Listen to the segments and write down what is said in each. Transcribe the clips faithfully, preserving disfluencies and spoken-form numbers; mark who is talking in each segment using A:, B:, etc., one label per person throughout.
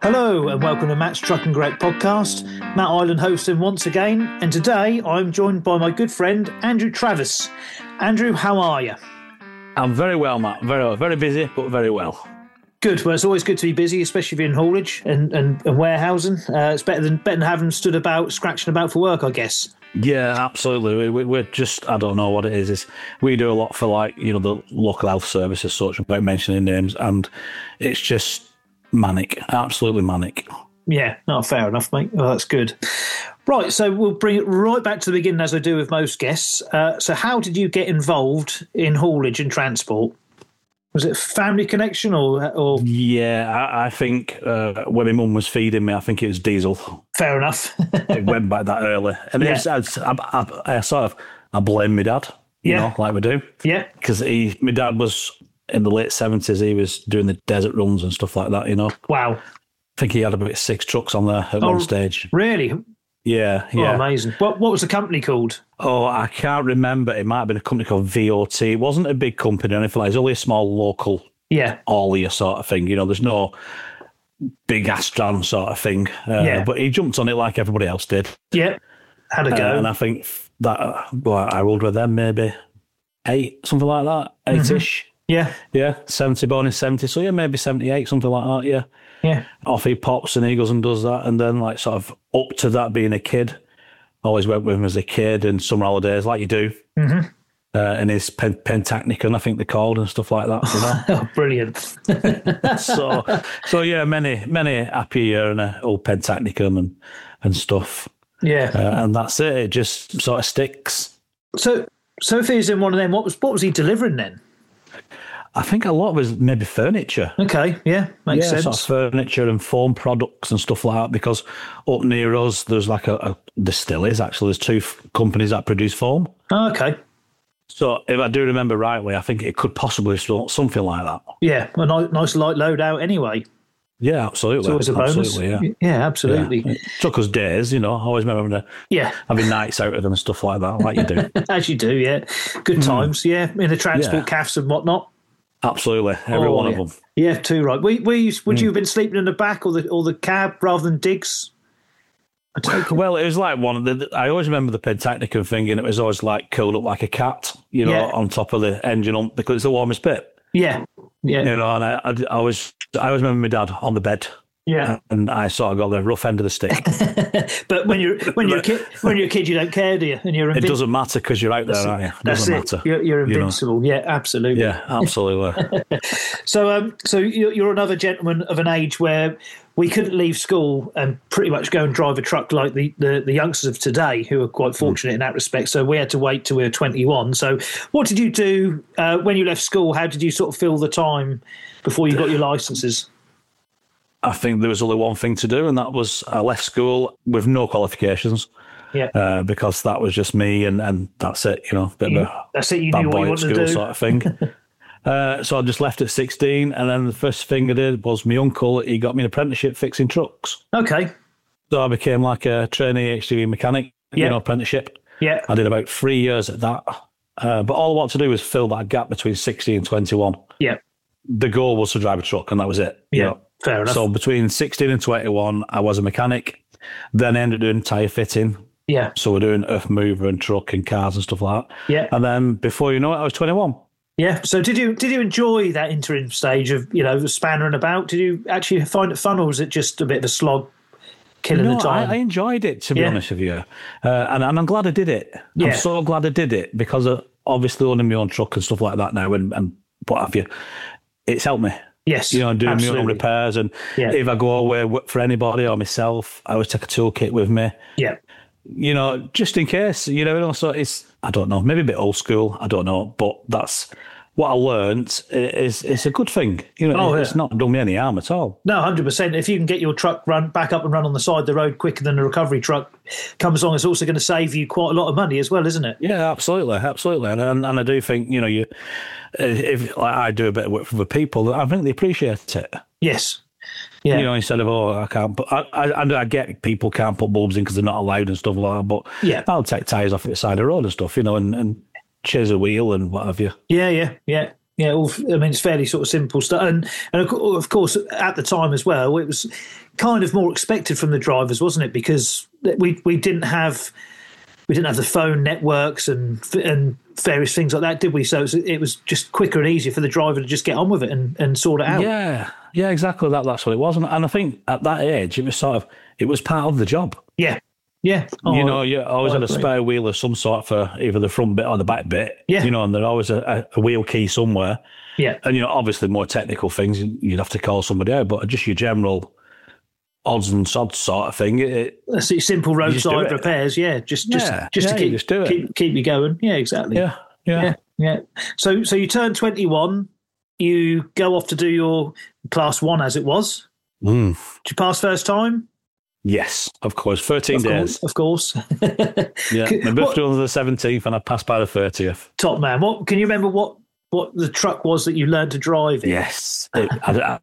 A: Hello and welcome to Matt's Truck and Great podcast. Matt Island hosting once again, and today I'm joined by my good friend Andrew Travis. Andrew, how are you?
B: I'm very well, Matt. Very well. Very busy, but very well.
A: Good. Well, it's always good to be busy, especially if you're in haulage and, and, and warehousing. Uh, it's better than better than having stood about, scratching about for work, I guess.
B: Yeah, absolutely. We, we, we're just, I don't know what it is. It's, we do a lot for, like, you know, the local health service as such, without mentioning names, and it's just manic, absolutely manic.
A: Yeah, no, fair enough, mate. Well, that's good. Right, so we'll bring it right back to the beginning, as I do with most guests. Uh, so how did you get involved in haulage and transport? Was it family connection or... or...
B: Yeah, I, I think uh, when my mum was feeding me, I think it was diesel.
A: Fair enough.
B: It went back that early. And
A: Yeah.
B: it's, I, I, I, I sort of, I blame my dad, you
A: Yeah.
B: know, like we do.
A: Yeah.
B: Because he, my dad was in the late seventies, he was doing the desert runs and stuff like that, you know.
A: Wow.
B: I think he had about six trucks on there at
A: Oh,
B: one stage.
A: Really?
B: Yeah,
A: Oh,
B: yeah.
A: amazing. What What was the company called?
B: Oh, I can't remember. It might have been a company called V O T. It wasn't a big company or anything like that. It was only a small local
A: Yeah.
B: haulier sort of thing. You know, there's no big Astran sort of thing. Uh,
A: Yeah.
B: But he jumped on it like everybody else did.
A: Yeah. Had a
B: Uh,
A: go.
B: and I think that, uh, well, I rolled with them maybe eight, something like that. Eight-ish.
A: yeah.
B: Yeah, seventy, born in seventy. So yeah, maybe seventy-eight, something like that, yeah.
A: Yeah.
B: Off he pops and he goes and does that. And then, like, sort of up to that being a kid, always went with him as a kid and summer holidays, like you do.
A: Mm-hmm.
B: Uh, and his pen, Pentachnicon, I think they're called, and stuff like that. You know?
A: Oh, brilliant.
B: so, so yeah, many, many happy year and a old Pentachnicon and and stuff.
A: Yeah.
B: Uh, and that's it. It just sort of sticks.
A: So, so if he was in one of them, what was what was he delivering then?
B: I think a lot of it was maybe furniture.
A: Okay. Yeah. Makes
B: yeah,
A: sense.
B: sort of furniture and foam products and stuff like that. Because up near us, there's like a, a there still is actually. There's two f- companies that produce foam.
A: Oh, okay.
B: So if I do remember rightly, I think it could possibly be something like that.
A: Yeah. A ni- nice light load out anyway.
B: Yeah, absolutely.
A: It's always a bonus.
B: Absolutely, yeah.
A: Yeah, absolutely.
B: Yeah. It took us days, you know. I always remember having, to,
A: Yeah.
B: having nights out of them and stuff like that, like you do.
A: As you do, yeah. Good times, yeah. In the transport
B: Yeah.
A: cafes and whatnot.
B: Absolutely, every
A: Oh,
B: one
A: yeah.
B: of them.
A: Yeah, too right. Were, were you, would you have been sleeping in the back or the or the cab rather than digs? I take it.
B: Well, it was like one of the. I always remember the Pentachnicon thing, and it was always like curled up like a cat, you know,
A: Yeah.
B: on top of the engine, on because it's the warmest bit,
A: Yeah, yeah,
B: you know. And I, I, I always, I always remember my dad on the bed,
A: yeah.
B: and I sort of got the rough end of the stick.
A: But when you're when you're a kid, when you're a kid, you don't care, do you? And you're
B: It
A: invin-
B: doesn't matter because you're out there, aren't you? It
A: That's
B: doesn't
A: it.
B: matter.
A: You're, you're
B: you know.
A: invincible. Yeah, absolutely.
B: Yeah, absolutely.
A: So, um, so you're, you're another gentleman of an age where we couldn't leave school and pretty much go and drive a truck like the, the, the youngsters of today, who are quite fortunate in that respect. So we had to wait till we were twenty-one. So what did you do uh, when you left school? How did you sort of fill the time before you got your licenses?
B: I think there was only one thing to do, and that was I left school with no qualifications.
A: Yeah.
B: Uh, because that was just me, and, and that's it, you know, bit of a
A: That's it. You
B: bad
A: knew what
B: boy
A: you
B: at
A: wanted to
B: school
A: do.
B: sort of thing. uh, so I just left at sixteen, and then the first thing I did was my uncle, he got me an apprenticeship fixing trucks.
A: Okay.
B: So I became like a trainee H G V mechanic,
A: Yeah.
B: you know, apprenticeship.
A: Yeah.
B: I did about three years at that. Uh, but all I wanted to do was fill that gap between sixteen and twenty-one.
A: Yeah.
B: The goal was to drive a truck, and that was it. you
A: Yeah.
B: know.
A: Fair enough.
B: So between sixteen and twenty-one, I was a mechanic. Then I ended up doing tyre fitting.
A: yeah.
B: So we're doing earth mover and truck and cars and stuff like that.
A: Yeah.
B: And then before you know it, I was twenty-one.
A: Yeah. So did you did you enjoy that interim stage of, you know, spannering about? Did you actually find it fun, or was it just a bit of a slog killing
B: No,
A: the time?
B: I, I enjoyed it, to be
A: Yeah.
B: honest with you. Uh, and, and I'm glad I did it.
A: Yeah.
B: I'm so glad I did it because of obviously owning my own truck and stuff like that now and, and what have you. It's helped me.
A: Yes.
B: You know, doing my own
A: absolutely.
B: repairs. And
A: Yeah.
B: if I go away work for anybody or myself, I always take a toolkit with me.
A: Yeah.
B: You know, just in case, you know, so it's, I don't know, maybe a bit old school, I don't know, but that's what I learned is it's a good thing. You know,
A: Oh,
B: it's
A: yeah.
B: not done me any harm at all.
A: No, one hundred percent. If you can get your truck run back up and run on the side of the road quicker than a recovery truck comes along, it's also going to save you quite a lot of money as well, isn't it?
B: Yeah, absolutely, absolutely, and and, and I do think you know you, if like, I do a bit of work for the people, I think they appreciate it.
A: Yes. Yeah.
B: You know, instead of oh, I can't. Put, I, I I get people can't put bulbs in because they're not allowed and stuff like that. But
A: Yeah.
B: I'll take tires off the side of the road and stuff, you know, and, and change a wheel and what have you.
A: Yeah, yeah, yeah. Yeah, all, I mean, it's fairly sort of simple stuff. And, and of course, at the time as well, it was kind of more expected from the drivers, wasn't it? Because we we didn't have we didn't have the phone networks and and various things like that, did we? So it was, it was just quicker and easier for the driver to just get on with it and, and sort it out.
B: Yeah, yeah, exactly. That That's what it was. And, and I think at that age, it was sort of, it was part of the job.
A: Yeah. Yeah. Oh,
B: you know, you always had a spare wheel of some sort for either the front bit or the back bit.
A: Yeah.
B: You know, and there's always a, a wheel key somewhere.
A: Yeah.
B: And, you know, obviously more technical things, you'd have to call somebody out, but just your general odds and sods sort of thing. It,
A: That's it, simple roadside repairs. Yeah. Just, just,
B: yeah.
A: just
B: yeah,
A: to keep,
B: just do it.
A: keep, keep you going. Yeah, exactly.
B: Yeah. Yeah.
A: Yeah. Yeah. So, so you turn twenty-one, you go off to do your class one as it was.
B: Mm.
A: Did you pass first time?
B: Yes, of course. thirteen
A: of
B: days.
A: Course, of course.
B: Yeah, my birthday was the seventeenth and I passed by the thirtieth.
A: Top man. What can you remember what, what the truck was that you learned to drive in?
B: Yes. It, I,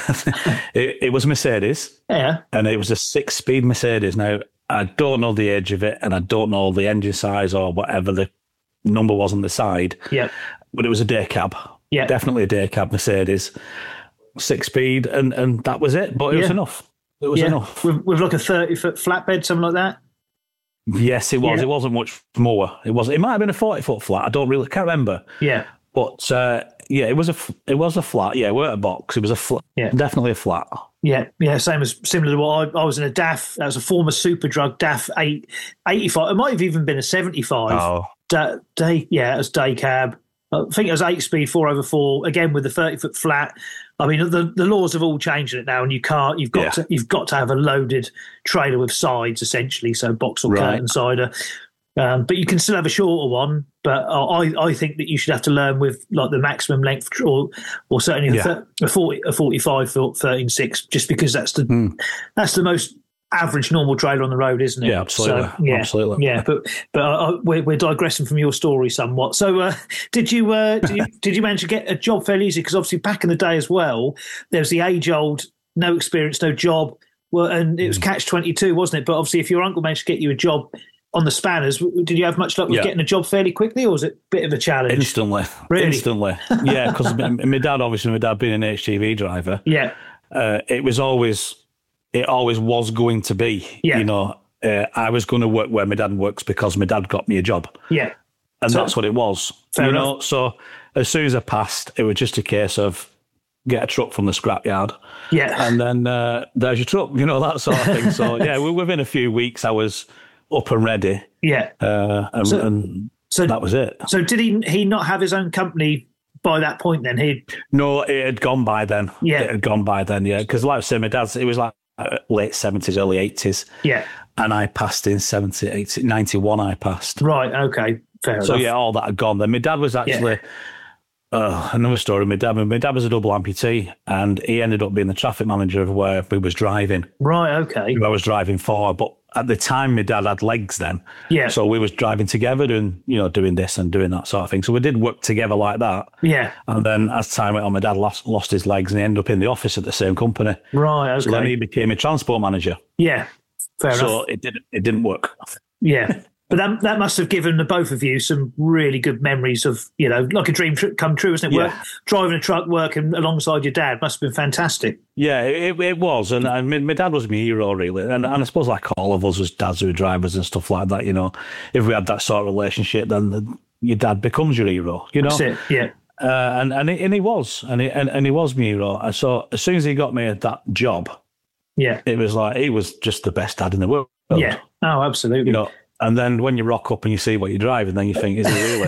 B: I, it, it was Mercedes.
A: Yeah.
B: And it was a six-speed Mercedes. Now, I don't know the age of it and I don't know the engine size or whatever the number was on the side.
A: Yeah.
B: But it was a day cab.
A: Yeah.
B: Definitely a day cab Mercedes. Six-speed and, and that was it. But it
A: yeah.
B: was enough. It was
A: yeah.
B: enough.
A: With, with like a thirty-foot flatbed, something like that?
B: Yes, it was.
A: Yeah.
B: It wasn't much more. It was. It might have been a forty-foot flat. I don't really can't remember.
A: Yeah.
B: But uh, yeah, it was a it was a flat. Yeah, it weren't a box. It was a flat.
A: Yeah.
B: Definitely a flat.
A: Yeah, yeah, same as similar to what I, I was in a D A F. That was a former Superdrug D A F eight, eighty-five. It might have even been a seventy-five.
B: Oh.
A: Da, day, yeah, it was day cab. I think it was eight speed, four over four. Again with the thirty-foot flat. I mean, the, the laws have all changed it now, and you can't. You've got yeah. to. You've got to have a loaded trailer with sides, essentially, so box or
B: right.
A: curtain sider. Um, but you can still have a shorter one. But I, I think that you should have to learn with like the maximum length, or or certainly yeah. a, a forty, a forty-five foot thirteen six, just because that's the mm. that's the most average normal trailer on the road, isn't it?
B: Yeah, absolutely.
A: So, yeah,
B: absolutely.
A: Yeah, but but uh, we're, we're digressing from your story somewhat. So, uh, did you uh, did you did you manage to get a job fairly easy? Because obviously back in the day as well, there was the age old no experience, no job. Well, and it was mm. catch twenty-two, wasn't it? But obviously, if your uncle managed to get you a job on the spanners, did you have much luck with yeah. getting a job fairly quickly, or was it a bit of a challenge?
B: Instantly,
A: really?
B: Instantly. Yeah, because my dad, obviously, my dad being an H G V driver.
A: Yeah,
B: uh, it was always. It always was going to be,
A: yeah.
B: you know, uh, I was going to work where my dad works because my dad got me a job.
A: Yeah.
B: And so, that's what it was.
A: Fair
B: you
A: enough.
B: know, so as soon as I passed, it was just a case of get a truck from the scrapyard.
A: Yeah.
B: And then uh, there's your truck, you know, that sort of thing. So, yeah, within a few weeks, I was up and ready.
A: Yeah.
B: Uh, and,
A: so,
B: and
A: so,
B: that was it.
A: So did he, he not have his own company by that point then? He
B: No, it had gone by then.
A: Yeah.
B: It had gone by then, yeah. Because like I said, my dad's, it was like, late seventies, early eighties.
A: Yeah.
B: And I passed in seventy, eighty, ninety-one I passed.
A: Right, okay. Fair
B: so,
A: enough.
B: yeah, all that had gone. Then my dad was actually, yeah. uh, another story, my dad, my dad was a double amputee and he ended up being the traffic manager of where we was driving.
A: Right, okay.
B: Who I was driving for. But at the time, my dad had legs then.
A: Yeah.
B: So we was driving together and, you know, doing this and doing that sort of thing. So we did work together like that.
A: Yeah.
B: And then as time went on, my dad lost, lost his legs and he ended up in the office at the same company.
A: Right, okay.
B: So then he became a transport manager.
A: Yeah, fair
B: so
A: enough.
B: So it didn't, it didn't work.
A: Yeah. But that that must have given the both of you some really good memories of, you know, like a dream come true, isn't it?
B: Yeah.
A: Work, driving a truck, working alongside your dad must have been fantastic.
B: Yeah, it, it was. And I mean, my dad was my hero, really. And, and I suppose like all of us as dads who were drivers and stuff like that, you know, if we had that sort of relationship, then the, your dad becomes your hero, you know?
A: That's it, yeah.
B: Uh, and, and, he, and he was. And he, and, and he was my hero. And so as soon as he got me that job,
A: yeah, it
B: was like, he was just the best dad in the world.
A: Yeah, oh, absolutely.
B: You know, and then when you rock up and you see what you're driving, then you think, is it really?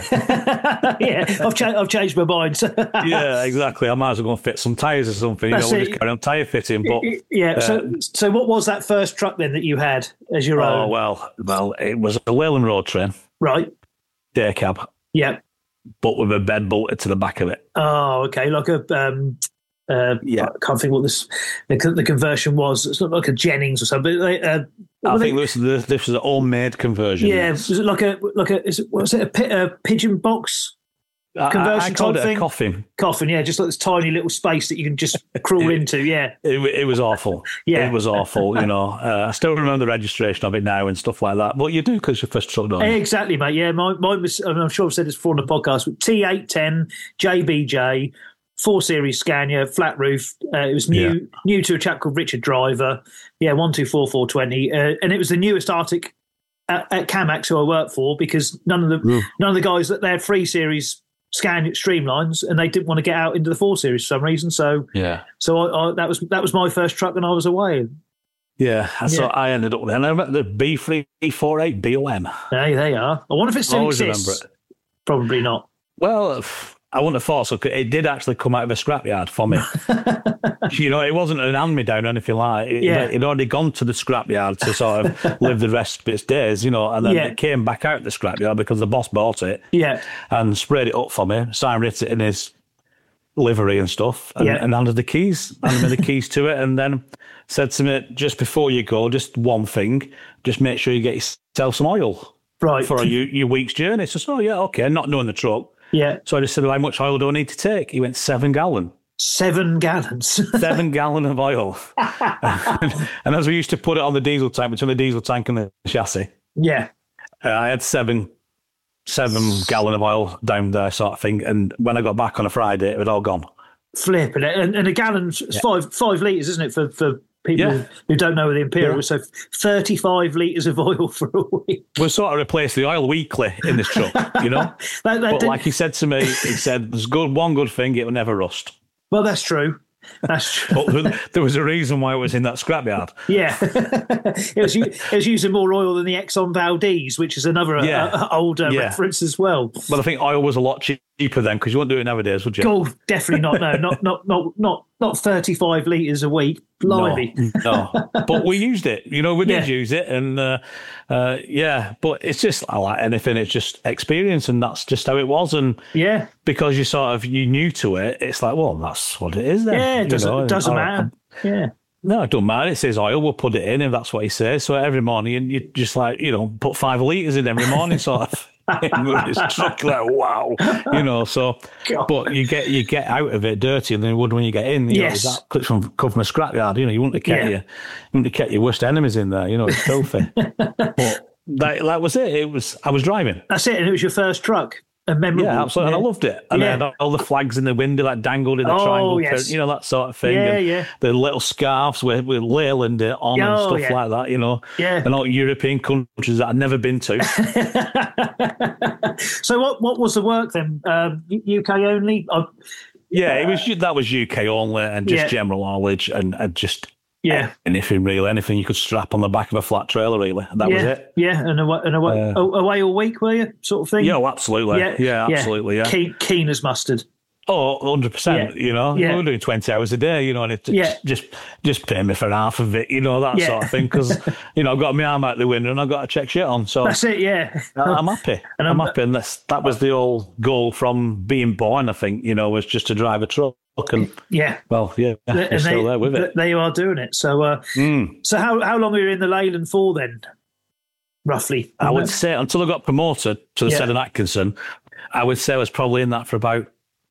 A: yeah, I've, cha- I've changed my mind.
B: Yeah, exactly. I might as well go and fit some tyres or something. You
A: That's
B: know, we'll
A: it.
B: just carry on tyre fitting. But
A: yeah.
B: Uh,
A: so, so what was that first truck then that you had as your
B: oh,
A: own?
B: Oh well, well, it was a Leyland road train,
A: right?
B: Day cab.
A: Yeah,
B: but with a bed bolted to the back of it.
A: Oh, okay, like a. Um... Uh, yeah, I can't think what this the, the conversion was. It's not like a Jennings or something. Uh,
B: I think they, this, this this was an all-made conversion.
A: Yeah, yes. Was it like a like a is it was it a, a pigeon box? conversion
B: I, I called
A: type
B: it
A: thing?
B: a coffin.
A: Coffin, yeah, just like this tiny little space that you can just crawl into, yeah.
B: It, it was awful.
A: Yeah.
B: It was awful, you know. Uh, I still remember the registration of it now and stuff like that. But you do because your first truck, don't you?
A: Exactly, mate. Yeah, mine, mine was, I mean, I'm sure I've said this before on the podcast, T eight ten J B J, four series Scania, flat roof. Uh, it was new
B: Yeah.
A: new to a chap called Richard Driver. Yeah, one two four four twenty. Uh, and it was the newest Arctic at, at Camax who I worked for, because none of the
B: Ooh.
A: none of the guys that they had three series Scania Streamlines, and they didn't want to get out into the four series for some reason. So
B: Yeah.
A: so I, I, that was that was my first truck when I was away.
B: Yeah. So
A: Yeah.
B: I ended up there. And I remember the B three forty-eight B O M.
A: There they are. I wonder if it
B: I
A: still
B: always
A: exists.
B: remember it.
A: Probably not.
B: Well, I wouldn't have thought so. 'Cause it did actually come out of a scrapyard for me. You know, it wasn't an hand-me-down or anything like that. It,
A: Yeah.
B: It'd already gone to the scrapyard to sort of live the rest of its days, you know, and then
A: Yeah.
B: it came back out the scrapyard because the boss bought it
A: Yeah.
B: and sprayed it up for me, signed it in his livery and stuff, and,
A: Yeah.
B: and handed the keys, handed me the keys to it, and then said to me, just before you go, just one thing, just make sure you get yourself some oil
A: Right.
B: for your, your week's journey. So, so, yeah, okay, not knowing the truck.
A: Yeah.
B: So I just said, how much oil do I need to take? He went, seven gallon.
A: Seven gallons.
B: Seven gallon of oil. And as we used to put it on the diesel tank, between the diesel tank and the chassis,
A: Yeah.
B: uh, I had seven seven gallon of oil down there sort of thing. And when I got back on a Friday, it had all gone.
A: Flipping it. And, and a gallon's five five litres, isn't it, for, for people
B: Yeah.
A: who don't know the Imperial?
B: Yeah.
A: So thirty-five litres of oil for a week.
B: We sort of replaced the oil weekly in this truck, you know?
A: That, that
B: But
A: didn't-
B: like he said to me, he said, there's good one good thing, it will never rust.
A: well, that's true. That's true.
B: But there- there was a reason why it was in that scrapyard.
A: Yeah. it, was, u- it was using more oil than the Exxon Valdez, which is another uh,
B: Yeah.
A: uh, older
B: Yeah.
A: reference as well.
B: But I think oil was a lot cheaper then, because you wouldn't do it nowadays, would you?
A: Oh, definitely not. No, not not not not not thirty-five litres a week. Blimey.
B: No, no. But we used it. You know, we did
A: Yeah.
B: use it, and uh, uh, yeah. But it's just I like anything. It's just experience, and that's just how it was. And
A: Yeah.
B: because you sort of you new to it, it's like, well, that's what it is. Then
A: Yeah, it
B: you
A: doesn't,
B: know,
A: it doesn't
B: or-
A: matter. Yeah.
B: No, it don't matter. It says oil. We'll put it in if that's what he says. So every morning, and you just like you know put five litres in every morning, sort of. It's truck like wow, you know. So,
A: God.
B: but you get you get out of it dirtier than you would when you get in. You
A: Yes.
B: know, that clips from come from a scrapyard. You know, you wouldn't have kept
A: Yeah.
B: your you wouldn't have kept your worst enemies in there. You know, it's filthy. But that that was it. It was I was driving.
A: That's it. And it was your first truck. A memorable.
B: Yeah, absolutely. And I loved it. And
A: Yeah.
B: I had all the flags in the window that dangled in the
A: Oh,
B: triangle,
A: yes.
B: you know, that sort of thing.
A: Yeah,
B: and
A: yeah.
B: the little scarves with, with Leyland it on and
A: Oh,
B: stuff
A: yeah.
B: like that, you know.
A: Yeah.
B: And all European countries that I'd never been to.
A: So what what was the work then? Um, U K only? Uh,
B: Yeah, it was that was U K only and just
A: Yeah.
B: general knowledge and, and just
A: yeah.
B: anything really, anything you could strap on the back of a flat trailer really. That
A: yeah,
B: was it.
A: Yeah, and away, and away,
B: Uh,
A: a- away all week, were you? Sort of thing?
B: Yeah, oh, absolutely. Yeah, absolutely. Yeah.
A: Keen, keen as mustard.
B: Oh, one hundred percent,
A: Yeah.
B: you know.
A: Yeah.
B: We were doing twenty hours a day, you know, and it
A: Yeah.
B: just just pay me for half of it, you know, that
A: Yeah.
B: sort of thing. Because, you know, I've got my arm out the window and I've got to check shit on. So
A: That's it, yeah.
B: I'm happy.
A: And
B: I'm,
A: I'm-
B: happy. And that's, that was the whole goal from being born, I think, you know, was just to drive a truck. And,
A: Yeah.
B: well, yeah,
A: And
B: we're still
A: they,
B: there with it.
A: They are doing it. So, uh,
B: Mm.
A: so how how long were you in the Leyland for then? Roughly,
B: I would say until I got promoted to the
A: Yeah.
B: Seddon Atkinson, I would say I was probably in that for about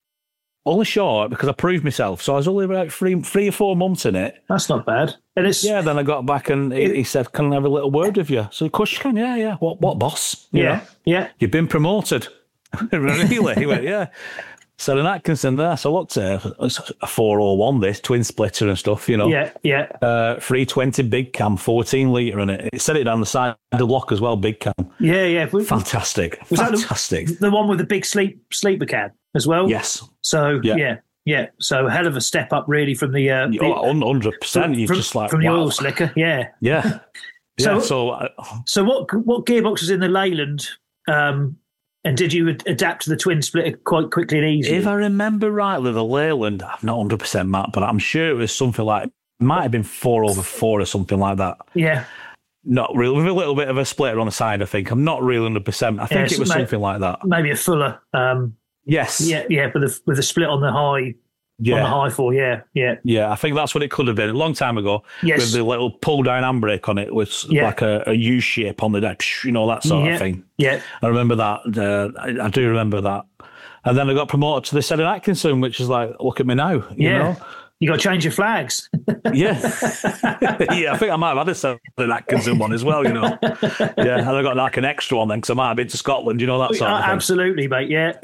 B: only short because I proved myself. So I was only about three, three or four months in it.
A: That's not bad. And it's
B: Yeah, then I got back and he, he said, "Can I have a little word with you?" So of course you can. Yeah, yeah. What, what boss? You
A: yeah,
B: know?
A: yeah,
B: You've been promoted. Really? He went, yeah. Seddon Atkinson there. So I looked at it. It's a four oh one, this twin splitter and stuff, you know.
A: yeah, yeah,
B: Uh, three twenty big cam, fourteen litre in it. It said it down the side of the lock as well, big cam.
A: yeah, yeah. Was
B: Fantastic.
A: Was that the-
B: Fantastic.
A: the one with the big sleep sleeper cab as well?
B: Yes.
A: So yeah,
B: Yeah.
A: yeah. So a hell of a step up really from the uh, the-
B: Oh, one hundred percent. You're
A: from,
B: just like,
A: from the
B: wow.
A: oil slicker. Yeah.
B: Yeah.
A: So-
B: Yeah. So, uh,
A: So what what gearbox was in the Leyland? Um, and did you ad- adapt to the twin splitter quite quickly and easily?
B: if I remember rightly, the Leyland, I'm not one hundred percent Matt, but I'm sure it was something like, might have been four over four or something like that.
A: yeah.
B: Not really, with a little bit of a splitter on the side, I think. I'm not really one hundred percent. I think
A: Yeah,
B: it was
A: so mate-
B: something like that.
A: Maybe a fuller. Um,
B: Yes.
A: yeah, yeah, with a with a split on the high on the
B: Yeah.
A: high four. Yeah, yeah,
B: Yeah, I think that's what it could have been a long time ago.
A: Yes.
B: With the little pull down handbrake on it with
A: Yeah.
B: like a, a U shape on the deck, you know, that sort
A: yeah,
B: of thing.
A: yeah,
B: I remember that. Uh, I, I do remember that. And then I got promoted to the Sedan Atkinson, which is like, look at me now. You
A: yeah.
B: know?
A: You got to change your flags.
B: yeah. yeah, I think I might have had a Sedan Atkinson one as well, you know. Yeah, and I got like an extra one then because I might have been to Scotland, you know, that sort
A: uh,
B: of thing.
A: Absolutely, mate, yeah.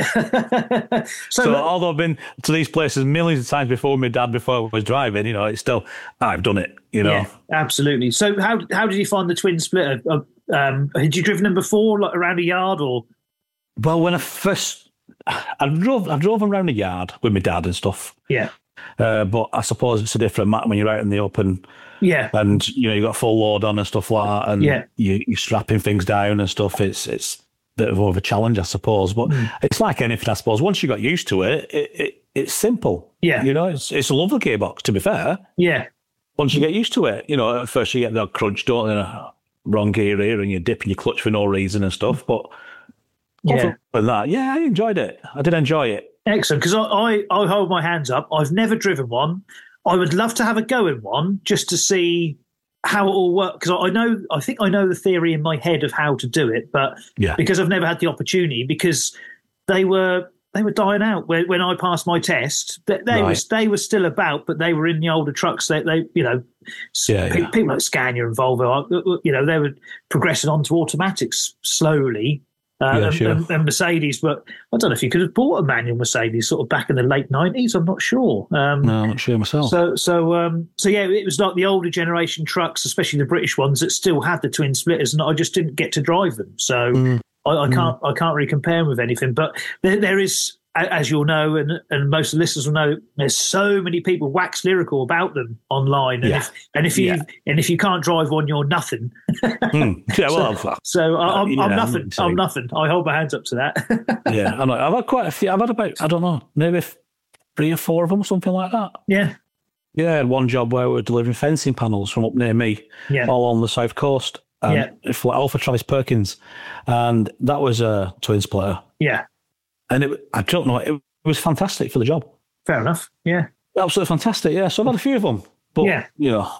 B: so, so although I've been to these places millions of times before my dad, before I was driving, you know, it's still, I've done it, you know.
A: Yeah, absolutely. So how how did you find the twin splitter? Um, had you driven them before, like around a yard or?
B: Well, when I first, I drove, I drove around the yard with my dad and stuff.
A: Yeah.
B: Uh, but I suppose it's a different matter when you're out in the open.
A: Yeah.
B: And, you know, you got full load on and stuff like that. And
A: yeah.
B: you, you're strapping things down and stuff. It's it's a bit of a challenge, I suppose. But mm. it's like anything, I suppose. Once you got used to it, it, it it's simple.
A: Yeah.
B: You know, it's it's a lovely gearbox, to be fair.
A: Yeah.
B: Once you get used to it, you know, at first you get the crunch, don't you? Know, wrong gear here and you're dipping your clutch for no reason and stuff. But
A: yeah.
B: than that, yeah, I enjoyed it. I did enjoy it.
A: Excellent, because I, I, I hold my hands up. I've never driven one. I would love to have a go in one just to see how it all works. Because I know, I think I know the theory in my head of how to do it, but
B: yeah.
A: because I've never had the opportunity, because they were they were dying out when, when I passed my test. They, they
B: right.
A: was they were still about, but they were in the older trucks. They, they you know,
B: yeah,
A: pe-
B: yeah.
A: people like Scania and Volvo, you know, they were progressing onto automatics slowly. Uh,
B: yeah,
A: and,
B: sure.
A: and, and Mercedes, but I don't know if you could have bought a manual Mercedes sort of back in the late nineties. I'm not sure. Um,
B: no, I'm not sure myself.
A: So, so, um, so yeah, it was like the older generation trucks, especially the British ones, that still had the twin splitters, and I just didn't get to drive them. So
B: mm.
A: I, I can't, mm. I can't really compare them with anything. But there, there is, as you'll know, and, and most of the listeners will know, there's so many people wax lyrical about them online, and
B: yeah.
A: if and if you
B: yeah.
A: and if you can't drive one, you're nothing.
B: mm. Yeah, well,
A: so, so uh, I'm,
B: yeah,
A: I'm nothing. I'm nothing. I hold my hands up to that.
B: yeah, I know. I've had quite a few. I've had about, I don't know, maybe three or four of them, something like that.
A: Yeah.
B: Yeah, I had one job where we were delivering fencing panels from up near me,
A: yeah.
B: all on the south coast. Um, yeah. For, all for Travis Perkins, and that was a twin splitter.
A: Yeah.
B: And it, I don't know, it was fantastic for the job.
A: Fair enough, yeah.
B: Absolutely fantastic, yeah. So I've had a few of them. But,
A: yeah.
B: you know,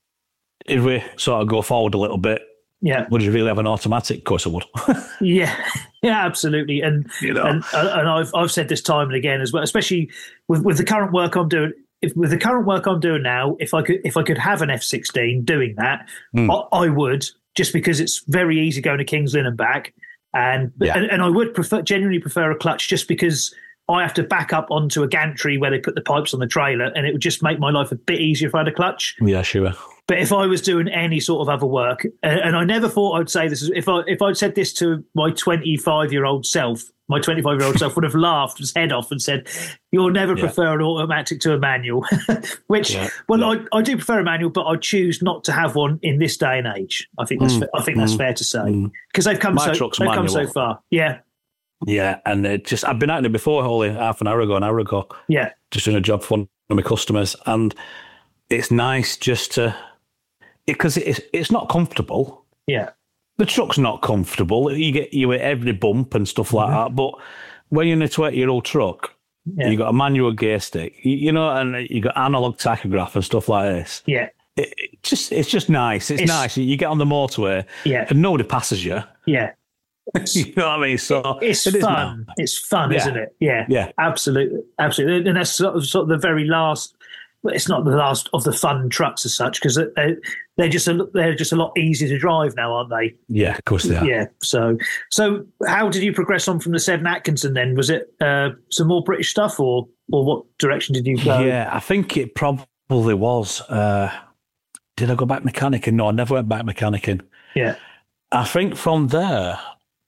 B: if we sort of go forward a little bit,
A: yeah.
B: would you really have an automatic? Of course I would.
A: yeah, yeah, absolutely. And,
B: you know.
A: and and I've I've said this time and again as well, especially with, with the current work I'm doing. If, with the current work I'm doing now, if I could if I could have an F sixteen doing that, mm. I, I would, just because it's very easy going to Kings Lynn and back. And,
B: yeah.
A: and and I would prefer genuinely prefer a clutch, just because I have to back up onto a gantry where they put the pipes on the trailer, and it would just make my life a bit easier if I had a clutch.
B: Yeah, sure.
A: But if I was doing any sort of other work, and, and I never thought I'd say this, if I if I'd said this to my twenty-five year old self, my twenty-five year old self would have laughed his head off and said, "You'll never yeah. prefer an automatic to a manual." Which, yeah. well, yeah. I, I do prefer a manual, but I choose not to have one in this day and age. I think that's mm. I think that's mm. fair to say, because they've come
B: my
A: so they've
B: manual.
A: come so far. Yeah.
B: Yeah, and it just I've been out there before, only half an hour ago, an hour ago.
A: Yeah.
B: Just doing a job for one of my customers, and it's nice just to, because it, it's it's not comfortable.
A: Yeah.
B: The truck's not comfortable. You get you at every bump and stuff like mm-hmm. that. But when you're in a twenty year old truck, yeah. you got a manual gear stick, you, you know, and you got analog tachograph and stuff like this.
A: Yeah.
B: It, it just it's just nice. It's, it's nice. You get on the motorway,
A: yeah,
B: and nobody passes you.
A: Yeah.
B: You know what I mean? So
A: it's
B: it
A: fun. It's fun,
B: yeah.
A: isn't it? Yeah,
B: yeah,
A: absolutely, absolutely. And that's sort of, sort of the very last. Well, it's not the last of the fun trucks as such, because they they're just a, they're just a lot easier to drive now, aren't they?
B: Yeah, of course they are.
A: Yeah. So so how did you progress on from the Sedan Atkinson then? Was it uh, some more British stuff, or or what direction did you go?
B: Yeah, I think it probably was. Uh, did I go back mechanicking? No, I never went back mechanicking.
A: Yeah.
B: I think from there,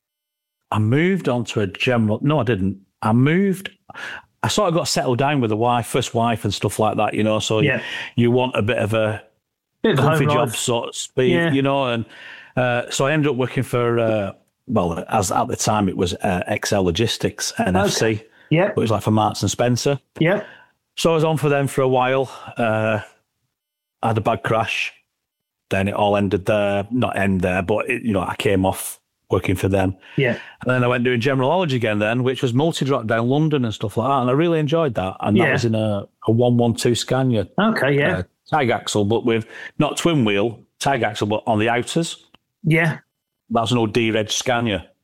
B: I moved on to a general. No, I didn't. I moved. I sort of got settled down with a wife, first wife, and stuff like that. You know, so
A: yeah.
B: you, you want a bit of a
A: bit of
B: comfy
A: home
B: job,
A: life.
B: so to speak.
A: Yeah.
B: You know, and uh, so I ended up working for. Uh, well, as at the time it was uh, X L Logistics, N F C.
A: Okay. Yeah,
B: it was like for Marks and Spencer.
A: Yeah.
B: So I was on for them for a while. Uh, I had a bad crash. Then it all ended there. Not end there, but it, you know, I came off working for them.
A: Yeah.
B: And then I went doing Generalology again then, which was multi-drop down London and stuff like that. And I really enjoyed that. And
A: yeah.
B: that was in a, a one one two Scania.
A: Okay, yeah.
B: Uh, tag axle, but with not twin wheel, tag axle, but on the outers.
A: Yeah.
B: That was an old D-Reg Scania.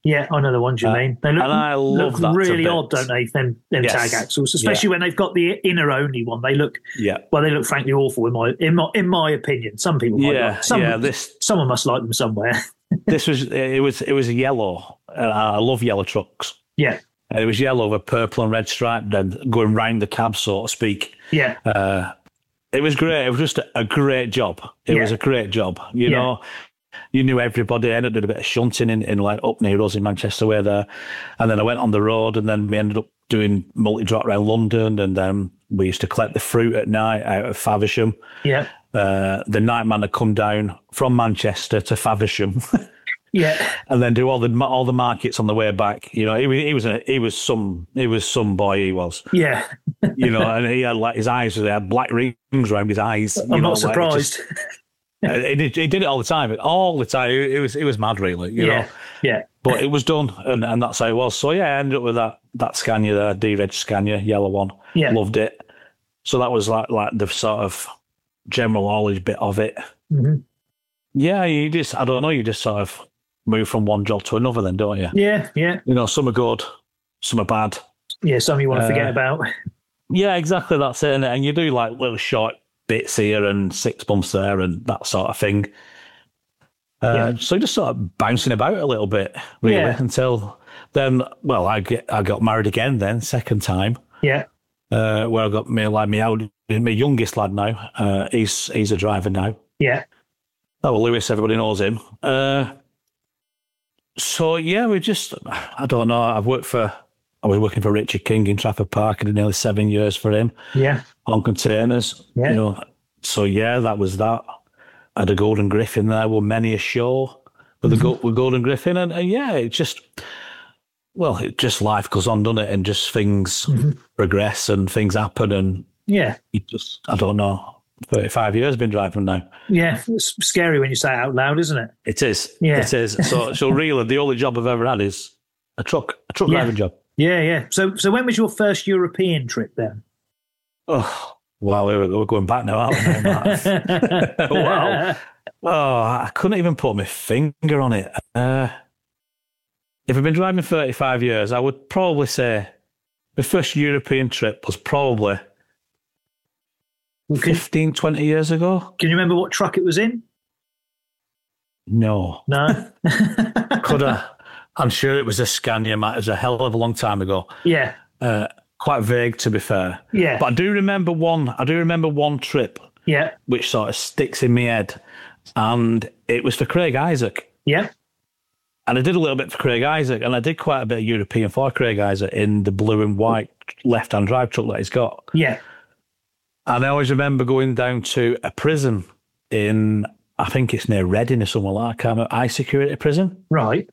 A: Yeah, I know the ones you
B: Uh,
A: mean. They look,
B: and I love
A: look
B: that
A: really
B: to
A: odd, don't they? Them, them
B: Yes.
A: tag axles, especially
B: Yeah.
A: when they've got the inner only one. They look,
B: Yeah.
A: well, they look frankly awful in my in my in my opinion. Some people might
B: Yeah,
A: like some,
B: yeah, this-
A: someone must like them somewhere.
B: This was it was it was a yellow. And I love yellow trucks.
A: Yeah,
B: And it was yellow with purple and red stripe, then going round the cab, so to speak.
A: yeah,
B: Uh, it was great. It was just a, a great job. It
A: Yeah.
B: was a great job. You
A: Yeah.
B: know, you knew everybody. I ended up doing a bit of shunting in, in like up near us in Manchester, where there, and then I went on the road, and then we ended up doing multi drop around London, and then we used to collect the fruit at night out of Faversham.
A: yeah,
B: Uh, the night man had come down from Manchester to Faversham.
A: yeah,
B: And then do all the all the markets on the way back. You know, he, was- he was a, he was some he was some boy. He was,
A: yeah.
B: you know, and he had like his eyes. He had black rings around his eyes.
A: I'm
B: you know,
A: not
B: like,
A: surprised.
B: just- uh, he, did, he did it all the time, all the time. It, it was it was mad, really. You
A: yeah,
B: know,
A: yeah,
B: but it was done, and, and that's how it was. So yeah, I ended up with that that Scania there, D-Reg Scania, yellow one.
A: Yeah.
B: Loved it. So that was like like the sort of general knowledge bit of it.
A: hmm
B: Yeah, you just I don't know. You just sort of move from one job to another, then, don't you?
A: yeah, yeah,
B: You know, some are good, some are bad.
A: yeah. Some you want to forget
B: Uh,
A: about.
B: Yeah, exactly. That's it. And, and you do like little short bits here and six months there and that sort of thing. Uh,
A: Yeah.
B: So just sort of bouncing about a little bit, really,
A: Yeah.
B: until then. Well, I get I got married again then, second time,
A: Yeah,
B: uh, where I got me like my old, my youngest lad now. Uh, he's he's a driver now.
A: yeah,
B: Oh, well, Lewis, everybody knows him. Uh, so yeah, we just I don't know. I've worked for. I was working for Richard King in Trafford Park. I did nearly seven years for him
A: yeah,
B: on containers.
A: Yeah.
B: You know, so yeah, that was that. I had a Golden Griffin there, won many a show with the go- with Golden Griffin, and, and yeah, it just well, it just life goes on, doesn't it? And just things progress and things happen, and
A: yeah,
B: you just I don't know. Thirty-five years been driving now.
A: yeah. It's scary when you say it out loud, isn't it?
B: It is.
A: Yeah.
B: It is. So so really, the only job I've ever had is a truck, a truck
A: Yeah.
B: driving job.
A: Yeah, yeah. So, so when was your first European trip then?
B: Oh, wow, we're, we're going back now, aren't we? Matt? Wow. Oh, I couldn't even put my finger on it. Uh, if I've been driving thirty-five years, I would probably say my first European trip was probably
A: Well, can,
B: fifteen, twenty years ago.
A: can you remember what truck it was in?
B: No.
A: No.
B: Could I? I'm sure it was a Scania, Matt. It was a hell of a long time ago.
A: Yeah,
B: Uh, quite vague, to be fair.
A: yeah,
B: But I do remember one. I do remember one trip
A: yeah,
B: which sort of sticks in my head, and it was for Craig Isaac.
A: yeah,
B: And I did a little bit for Craig Isaac, and I did quite a bit of European for Craig Isaac in the blue and white left-hand drive truck that he's got.
A: yeah,
B: And I always remember going down to a prison in, I think it's near Reading or somewhere like that, I can't remember, high security prison.
A: right.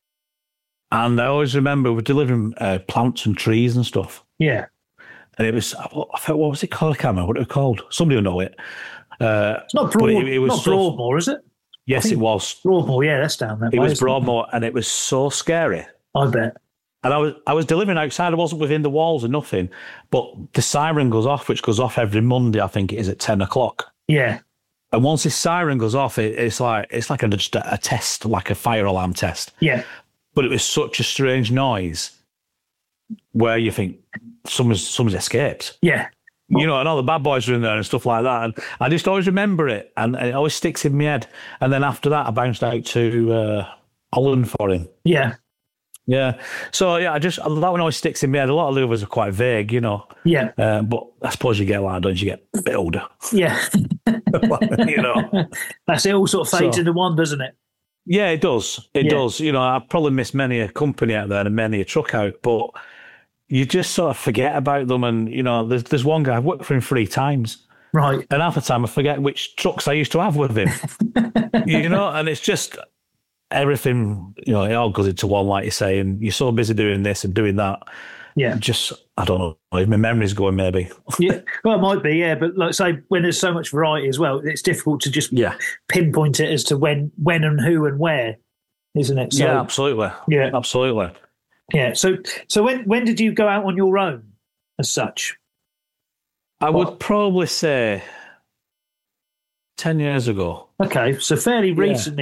B: And I always remember we're delivering uh, plants and trees and stuff.
A: Yeah.
B: And it was, I thought, what was it called? I can't remember what it was called. Somebody will know it. Uh,
A: It's not
B: but
A: Broad,
B: it- it was
A: not
B: so-
A: Broadmoor, is it?
B: yes, it was.
A: Broadmoor, yeah, that's down there.
B: It was Broadmoor, and it was so scary.
A: I bet.
B: And I was I was delivering outside. I wasn't within the walls or nothing. But the siren goes off, which goes off every Monday. I think it is at ten o'clock.
A: Yeah,
B: And once this siren goes off, it, it's like it's like a, just a, a test, like a fire alarm test.
A: yeah,
B: But it was such a strange noise where you think someone's someone's escaped.
A: yeah,
B: You know, and all the bad boys are in there and stuff like that. And I just always remember it, and it always sticks in my head. And then after that, I bounced out to uh, Holland for him.
A: yeah,
B: Yeah. So, yeah, I just, that one always sticks in my head. A lot of the others are quite vague, you know.
A: yeah,
B: Uh, but I suppose you get like that, don't you? You get a bit older,
A: yeah.
B: you know.
A: That's it. All sort of fades
B: So-
A: into one, doesn't it?
B: Yeah, it does. It
A: Yeah.
B: does. You know, I probably missed many a company out there and many a truck out, but you just sort of forget about them. And, you know, there's, there's one guy, I've worked for him three times.
A: Right.
B: And half the time I forget which trucks I used to have with him. You know, and it's just everything, you know, it all goes into one, like you say, and you're so busy doing this and doing that.
A: Yeah.
B: Just, I don't know, if my memory's going maybe.
A: Yeah. Well, it might be, yeah. But like I say, when there's so much variety as well, it's difficult to just
B: Yeah.
A: pinpoint it as to when, when and who and where, isn't it? So,
B: yeah, absolutely.
A: Yeah.
B: Absolutely.
A: yeah. So, so when, when did you go out on your own as such?
B: I
A: What?
B: would probably say ten years ago.
A: Okay. So fairly recently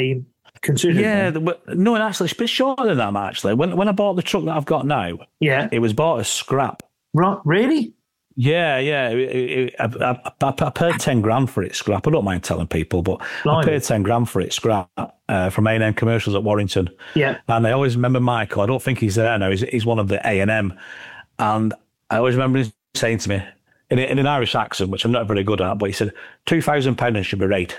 A: Considering
B: Yeah,
A: that.
B: the- no, actually, it's a bit shorter than that, actually. When when I bought the truck that I've got now,
A: Yeah.
B: it was bought as scrap.
A: Right, really?
B: Yeah, yeah. It, it, I, I, I paid ten grand for it scrap. I don't mind telling people, but
A: Blimey.
B: I paid ten grand for it scrap uh, from A and M Commercials at Warrington.
A: Yeah.
B: And I always remember Michael. I don't think he's there now. He's, he's one of the A and M. And I always remember him saying to me, in, in an Irish accent, which I'm not very good at, but he said, two thousand pounds should be right.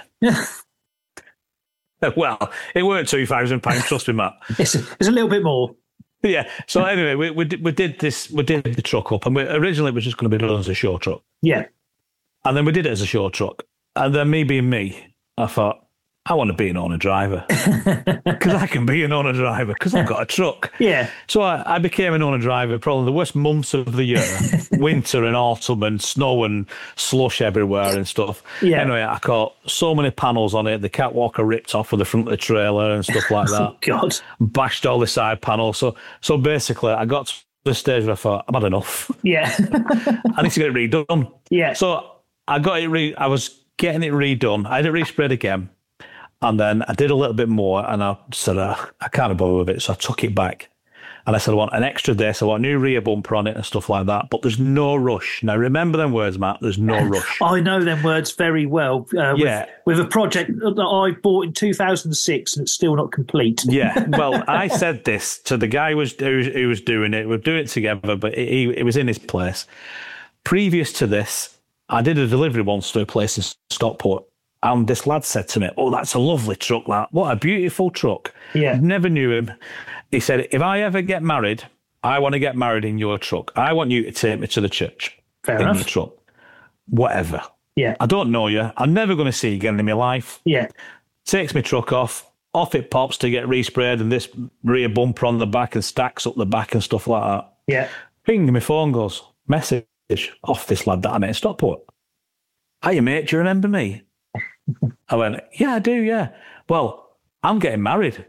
B: Well, it weren't two thousand pounds, trust me, Matt.
A: It's, it's a little bit more.
B: Yeah. So anyway, we we did, we did this. We did the truck up, and we, originally it was just going to be done as a show truck.
A: Yeah.
B: And then we did it as a show truck. And then me being me, I thought, I want to be an owner driver because I can be an owner driver because I've got a truck.
A: Yeah.
B: So I, I became an owner driver. Probably the worst months of the year, winter and autumn and snow and slush everywhere and stuff.
A: Yeah.
B: Anyway, I caught so many panels on it. The catwalker ripped off of the front of the trailer and stuff like that.
A: Oh, God.
B: Bashed all the side panels. So so basically, I got to the stage where I thought, I've had enough.
A: Yeah.
B: I need to get it redone.
A: Yeah.
B: So I got it. Re- I was getting it redone. I had it resprayed again, and then I did a little bit more. And I said, uh, I can't bother with it, so I took it back. And I said, I want an extra disc. I want a new rear bumper on it and stuff like that. But there's no rush. Now remember them words, Matt. There's no rush.
A: I know them words very well. Uh,
B: Yeah.
A: With, with a project that I bought in two thousand six and it's still not complete.
B: Yeah. Well, I said this to the guy who was who, was- who was doing it. We're doing it together, but he it was in his place. Previous to this, I did a delivery once to a place in Stockport. And this lad said to me, oh, that's a lovely truck, that. What a beautiful truck.
A: Yeah.
B: Never knew him. He said, if I ever get married, I want to get married in your truck. I want you to take me to the church
A: Fair
B: in
A: enough.
B: your truck. Whatever.
A: Yeah.
B: I don't know you. I'm never going to see you again in my life.
A: Yeah.
B: Takes my truck off. Off it pops to get resprayed and this rear bumper on the back and stacks up the back and stuff like that.
A: Yeah.
B: Ping, my phone goes. Message off this lad that I met in Stockport. Hiya, mate, do you remember me? I went, yeah, I do, yeah. Well, I'm getting married.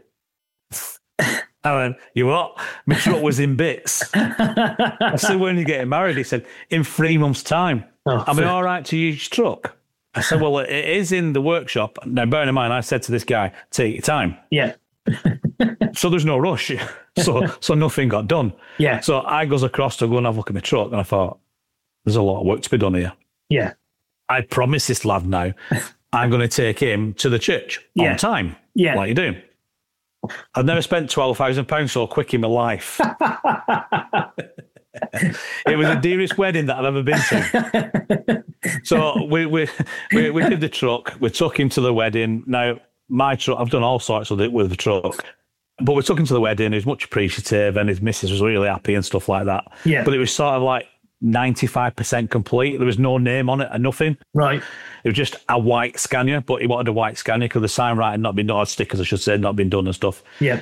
B: I went, you what? My truck was in bits. I said, when are you getting married? He said, in three months' time.
A: Oh,
B: Am I
A: fair.
B: all right to use your truck? I said, well, it is in the workshop. Now, bearing in mind, I said to this guy, take your time.
A: Yeah.
B: So there's no rush. So so nothing got done.
A: Yeah.
B: So I goes across to go and have a look at my truck, and I thought, there's a lot of work to be done here.
A: Yeah.
B: I promised this lad now, I'm going to take him to the church
A: Yeah.
B: on time.
A: Yeah.
B: Like you do. I've never spent twelve thousand pounds so quick in my life. It was the dearest wedding that I've ever been to. So we, we we we did the truck. We took him to the wedding. Now, my truck, I've done all sorts with it with the truck. But we took him to the wedding. He was much appreciative and his missus was really happy and stuff like that.
A: Yeah.
B: But it was sort of like ninety-five percent complete. There was no name on it and nothing.
A: Right.
B: It was just a white Scania, but he wanted a white Scania because the sign writing had not been done, or stickers, I should say, had not been done and stuff.
A: Yeah.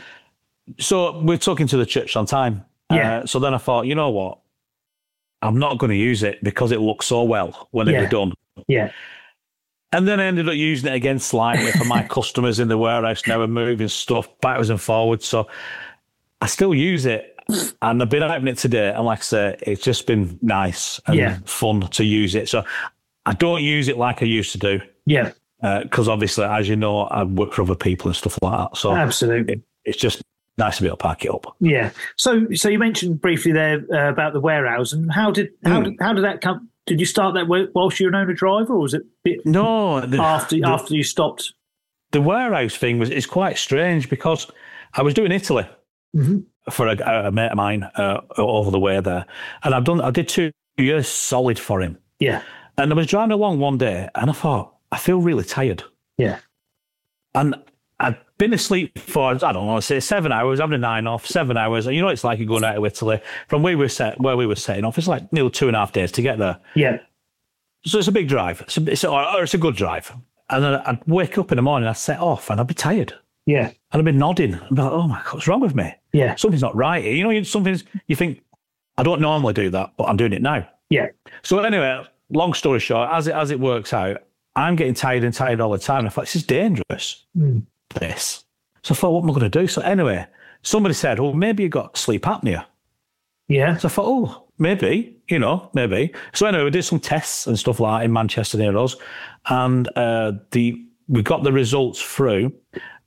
B: So we took him to the church on time.
A: Yeah.
B: Uh, so then I thought, you know what? I'm not going to use it because it looks so well when it
A: Yeah.
B: was done.
A: Yeah.
B: And then I ended up using it again slightly for my customers in the warehouse now and moving stuff backwards and forwards. So I still use it. And I've been having it today. And like I say, it's just been nice and
A: Yeah.
B: fun to use it. So I don't use it like I used to do.
A: Yeah.
B: Because obviously, as you know, I work for other people and stuff like that. So
A: Absolutely.
B: it, it's just nice to be able to pack it up.
A: Yeah. So, so you mentioned briefly there uh, about the warehouse, and how did how
B: Mm.
A: did how did that come? Did you start that wa- whilst you were an owner driver, or was it a bit
B: No, the,
A: after
B: the,
A: after you stopped?
B: the warehouse thing was is quite strange because I was doing Italy
A: Mm-hmm.
B: for a, a mate of mine uh, over the way there, and I've done I did two years solid for him.
A: Yeah.
B: And I was driving along one day, and I thought I feel really tired,
A: Yeah.
B: and I'd been asleep for I don't know, say seven hours, having a nine off, seven hours, and you know it's like you're going out of Italy from where we were set where we were setting off. It's like nearly two and a half days to get there.
A: Yeah.
B: So it's a big drive. It's a, it's a, or it's a good drive. And then I'd wake up in the morning, I'd set off, and I'd be tired.
A: Yeah.
B: And I'd be nodding. I'd be like, oh my God, what's wrong with me?
A: Yeah.
B: Something's not right here. You know, you- something's, you think, I don't normally do that, but I'm doing it now.
A: Yeah.
B: So anyway, long story short, as it, as it works out, I'm getting tired and tired all the time. And I thought, this is dangerous,
A: Mm.
B: this. So I thought, what am I going to do? So anyway, somebody said, oh, maybe you got sleep apnea.
A: Yeah.
B: So I thought, oh, maybe, you know, maybe. So anyway, we did some tests and stuff like that in Manchester near us, and uh, the we got the results through,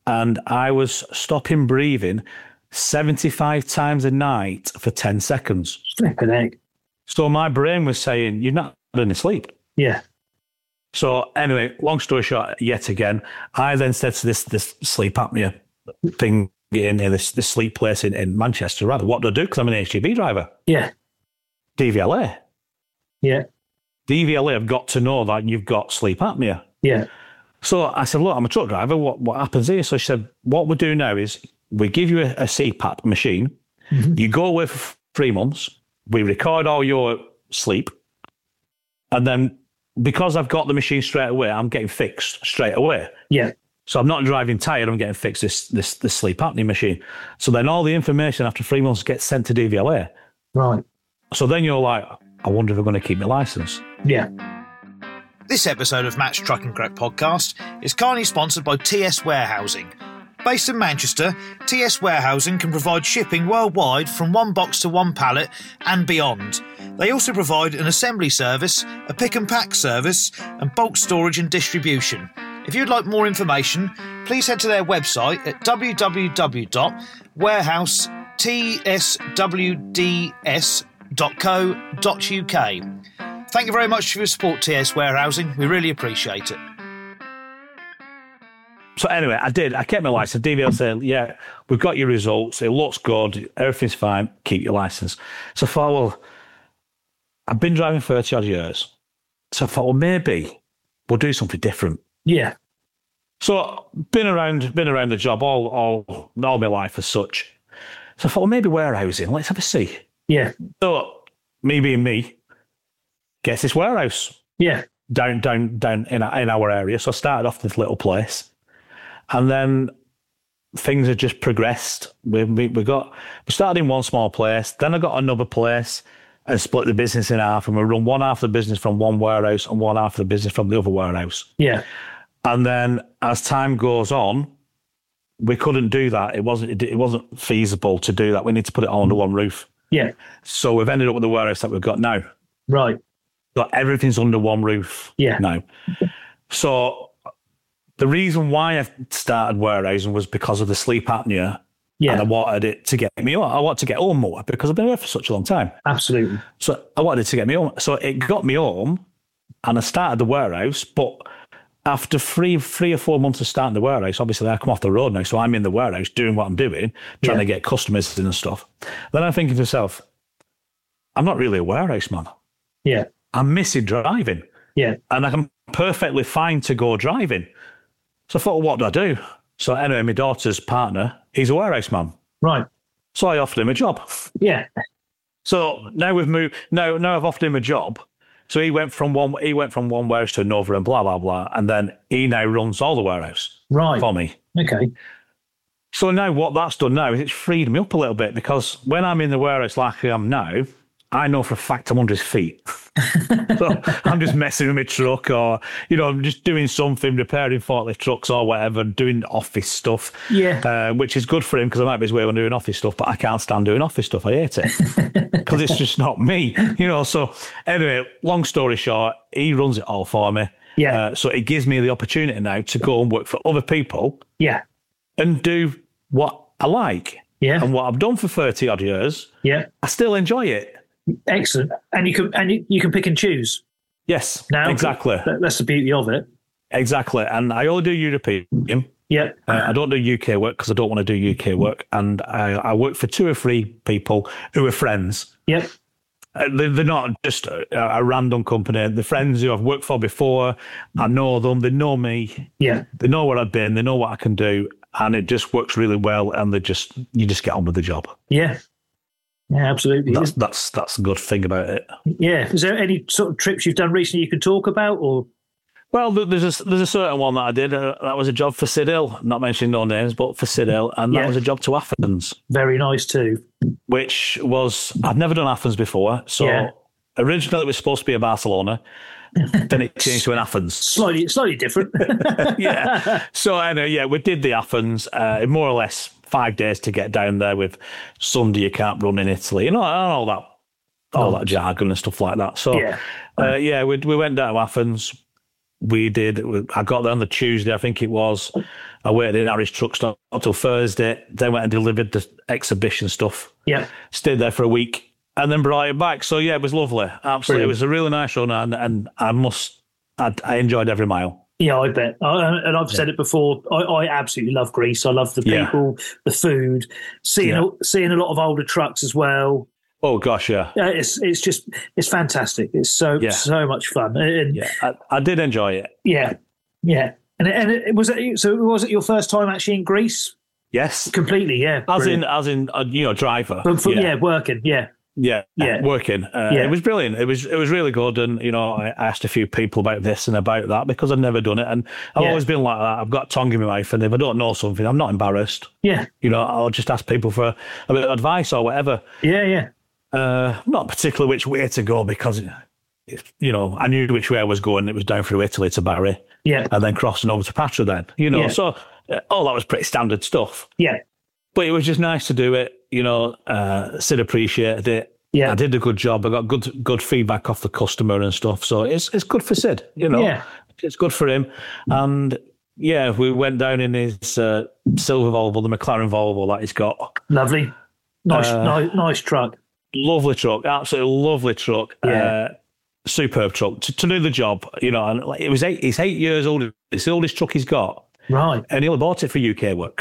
B: and I was stopping breathing seventy-five times a night for ten seconds.
A: Flipping heck.
B: So my brain was saying, you're not having a sleep.
A: Yeah.
B: So anyway, long story short, yet again, I then said to this this sleep apnea thing in this, this sleep place in, in Manchester, rather, what do I do? Because I'm an H G V driver.
A: Yeah.
B: D V L A.
A: Yeah.
B: D V L A have got to know that you've got sleep apnea.
A: Yeah.
B: So I said, look, I'm a truck driver. What what happens here? So she said, what we do now is we give you a, a C PAP machine. Mm-hmm. You go away for three months. We record all your sleep. And then because I've got the machine straight away, I'm getting fixed straight away.
A: Yeah.
B: So I'm not driving tired. I'm getting fixed this, this, this sleep apnea machine. So then all the information after three months gets sent to D V L A.
A: Right.
B: So then you're like, I wonder if I'm going to keep my license.
A: Yeah.
C: This episode of Matt's Truck and Crap podcast is kindly sponsored by T S Warehousing. Based in Manchester, T S Warehousing can provide shipping worldwide from one box to one pallet and beyond. They also provide an assembly service, a pick and pack service, and bulk storage and distribution. If you'd like more information, please head to their website at w w w dot warehouse t s w d s dot co dot u k. Thank you very much for your support, T S Warehousing. We really appreciate it.
B: So anyway, I did. I kept my license. D V L said, yeah, we've got your results. It looks good. Everything's fine. Keep your license. So I thought, well, I've been driving thirty odd years. So I thought, well, maybe we'll do something different.
A: Yeah.
B: So been around, been around the job all, all, all my life as such. So I thought, well, maybe warehousing. Let's have a see.
A: Yeah.
B: So me being me, gets this warehouse.
A: Yeah.
B: Down, down, down in our, in our area. So I started off this little place, and then things have just progressed. We we, we got we started in one small place, then I got another place, and split the business in half, and we run one half of the business from one warehouse and one half of the business from the other warehouse.
A: Yeah.
B: And then as time goes on, we couldn't do that. It wasn't it, it wasn't feasible to do that. We need to put it all under one roof.
A: Yeah.
B: So we've ended up with the warehouse that we've got now.
A: Right.
B: So everything's under one roof.
A: Yeah.
B: Now. So the reason why I started warehousing was because of the sleep apnea.
A: Yeah.
B: And I wanted it to get me I wanted to get home more because I've been here for such a long time.
A: Absolutely.
B: So I wanted it to get me home. So it got me home, and I started the warehouse, but after three, three or four months of starting the warehouse, obviously I come off the road now, so I'm in the warehouse doing what I'm doing, trying
A: yeah.
B: to get customers in and stuff. Then I'm thinking to myself, I'm not really a warehouse man.
A: Yeah.
B: I'm missing driving.
A: Yeah.
B: And I'm perfectly fine to go driving. So I thought, well, what do I do? So anyway, my daughter's partner, he's a warehouse man.
A: Right.
B: So I offered him a job.
A: Yeah.
B: So now we've moved, now, now I've offered him a job. So he went from one he went from one warehouse to another and blah, blah, blah. And then he now runs all the warehouse
A: right.
B: for me.
A: Okay.
B: So now what that's done now is it's freed me up a little bit, because when I'm in the warehouse like I am now, I know for a fact I'm under his feet. So I'm just messing with my truck, or, you know, I'm just doing something, repairing forklift trucks or whatever, doing office stuff.
A: Yeah.
B: Uh, which is good for him because I might be his way on doing office stuff, but I can't stand doing office stuff. I hate it because it's just not me, you know. So anyway, long story short, he runs it all for me.
A: Yeah.
B: Uh, so it gives me the opportunity now to go and work for other people.
A: Yeah.
B: And do what I like.
A: Yeah.
B: And what I've done for thirty odd years.
A: Yeah.
B: I still enjoy it.
A: Excellent. And you can and you, you can pick and choose.
B: Yes,
A: now,
B: exactly.
A: That's the beauty of it.
B: Exactly. And I only do European.
A: Yeah.
B: Uh, I don't do U K work because I don't want to do U K work. And I, I work for two or three people who are friends.
A: Yep.
B: Uh, they're, they're not just a, a random company. They're friends who I've worked for before. I know them. They know me.
A: Yeah.
B: They know where I've been. They know what I can do. And it just works really well. And they just, you just get on with the job.
A: Yeah. Yeah, absolutely.
B: That's that's that's a good thing about it.
A: Yeah. Is there any sort of trips you've done recently you can talk about, or?
B: Well, there's a there's a certain one that I did. Uh, that was a job for Sidil. Not mentioning no names, but for Sidil, and that
A: yeah.
B: was a job to Athens.
A: Very nice too.
B: Which was I'd never done Athens before, so yeah. originally it was supposed to be a Barcelona. Then it changed to an Athens.
A: Slightly, slightly different.
B: Yeah. So anyway, yeah, we did the Athens. Uh, more or less five days to get down there. With Sunday you can't run in Italy, you know, all that, all oh. that jargon and stuff like that. So yeah, uh, yeah, we we went down to Athens. We did. I got there on the Tuesday, I think it was, I waited in Harry's truck stop until Thursday. Then went and delivered the exhibition stuff.
A: Yeah.
B: Stayed there for a week and then brought it back. So, yeah, it was lovely. Absolutely. Brilliant. It was a really nice run, and, and I must, I, I enjoyed every mile.
A: Yeah, I bet. I, and I've yeah. said it before, I, I absolutely love Greece. I love the people, yeah. the food, seeing, yeah. seeing a lot of older trucks as well.
B: Oh gosh, yeah.
A: Yeah, it's it's just it's fantastic. It's so yeah. so much fun. And,
B: yeah, I, I did enjoy it.
A: Yeah, yeah. And and it was it, so was it your first time actually in Greece?
B: Yes,
A: completely. Yeah,
B: as
A: brilliant.
B: in as in uh, you know driver.
A: For, for,
B: yeah.
A: yeah, working. Yeah.
B: Yeah,
A: yeah,
B: working. Uh, yeah. It was brilliant. It was it was really good, and you know, I asked a few people about this and about that because I've never done it, and I've yeah. always been like that. I've got tongue in my mouth, and if I don't know something, I'm not embarrassed.
A: Yeah,
B: you know, I'll just ask people for a, a bit of advice or whatever.
A: Yeah, yeah.
B: Uh, not particularly which way to go because, it, you know, I knew which way I was going. It was down through Italy to Bari,
A: yeah,
B: and then crossing over to Patra. Then, you know,
A: yeah.
B: so uh, all that was pretty standard stuff.
A: Yeah,
B: but it was just nice to do it. You know, uh, Sid appreciated it.
A: Yeah,
B: I did a good job. I got good good feedback off the customer and stuff. So it's it's good for Sid. You know,
A: yeah,
B: it's good for him. And yeah, we went down in his uh, silver Volvo, the McLaren Volvo that he's got.
A: Lovely, nice,
B: uh,
A: nice, nice truck.
B: Lovely truck, absolutely lovely truck.
A: Yeah.
B: Uh, superb truck to, to do the job, you know. And it was eight. He's eight years old. It's the oldest truck he's got,
A: right?
B: And he only bought it for U K work.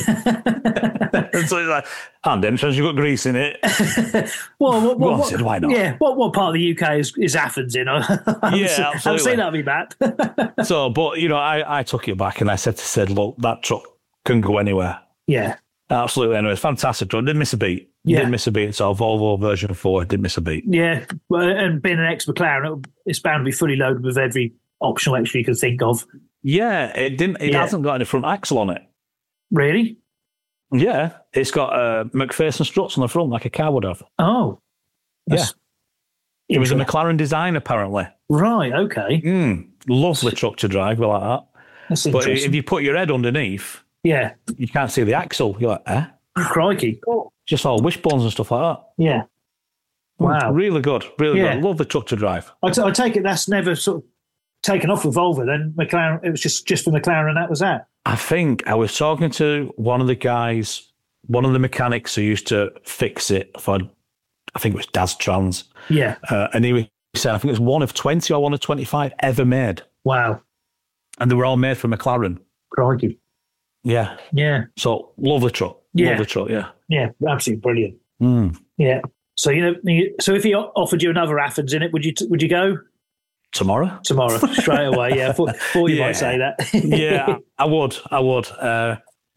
B: And so he's like, "And then since you've got grease in it,
A: well, what, what,
B: on,
A: what,
B: Sid, why not?
A: Yeah, what what part of the U K is, is Athens in? I
B: yeah,
A: seen,
B: absolutely.
A: I've seen that be map.
B: So, but you know, I I took it back and I said to Sid, "Look, that truck can go anywhere."
A: Yeah,
B: absolutely. Anyway, it's fantastic truck. Didn't miss a beat.
A: Yeah.
B: Didn't miss a beat. So Volvo version four didn't miss a beat.
A: Yeah, and being an ex-McLaren, it's bound to be fully loaded with every optional extra you can think of.
B: Yeah, it didn't. It yeah. hasn't got any front axle on it.
A: Really?
B: Yeah, it's got uh, McPherson struts on the front like a car would have.
A: Oh,
B: yeah. It was a McLaren design apparently.
A: Right. Okay.
B: Mm, lovely truck to drive. We like that.
A: That's
B: but if you put your head underneath,
A: yeah,
B: you can't see the axle. You're like, eh?
A: Crikey.
B: Just all wishbones and stuff like that.
A: Yeah. Wow.
B: Mm, really good. Really
A: yeah.
B: good. Love the truck to drive.
A: I, t- I take it that's never sort of taken off with Volvo then. McLaren, it was just, just for McLaren and that was that.
B: I think I was talking to one of the guys, one of the mechanics who used to fix it for, I think it was Daz Trans.
A: Yeah.
B: Uh, and he was saying, I think it was one of twenty or one of twenty-five ever made.
A: Wow.
B: And they were all made for McLaren.
A: Crikey.
B: Yeah.
A: Yeah.
B: So, lovely truck.
A: Yeah.
B: Lovely truck, yeah.
A: Yeah, absolutely brilliant.
B: Mm.
A: Yeah. So, you know, so if he offered you another Athens in it, would you would you go?
B: Tomorrow?
A: Tomorrow, straight away, yeah. Thought, thought you yeah. might say that.
B: yeah, I would. I would. Uh,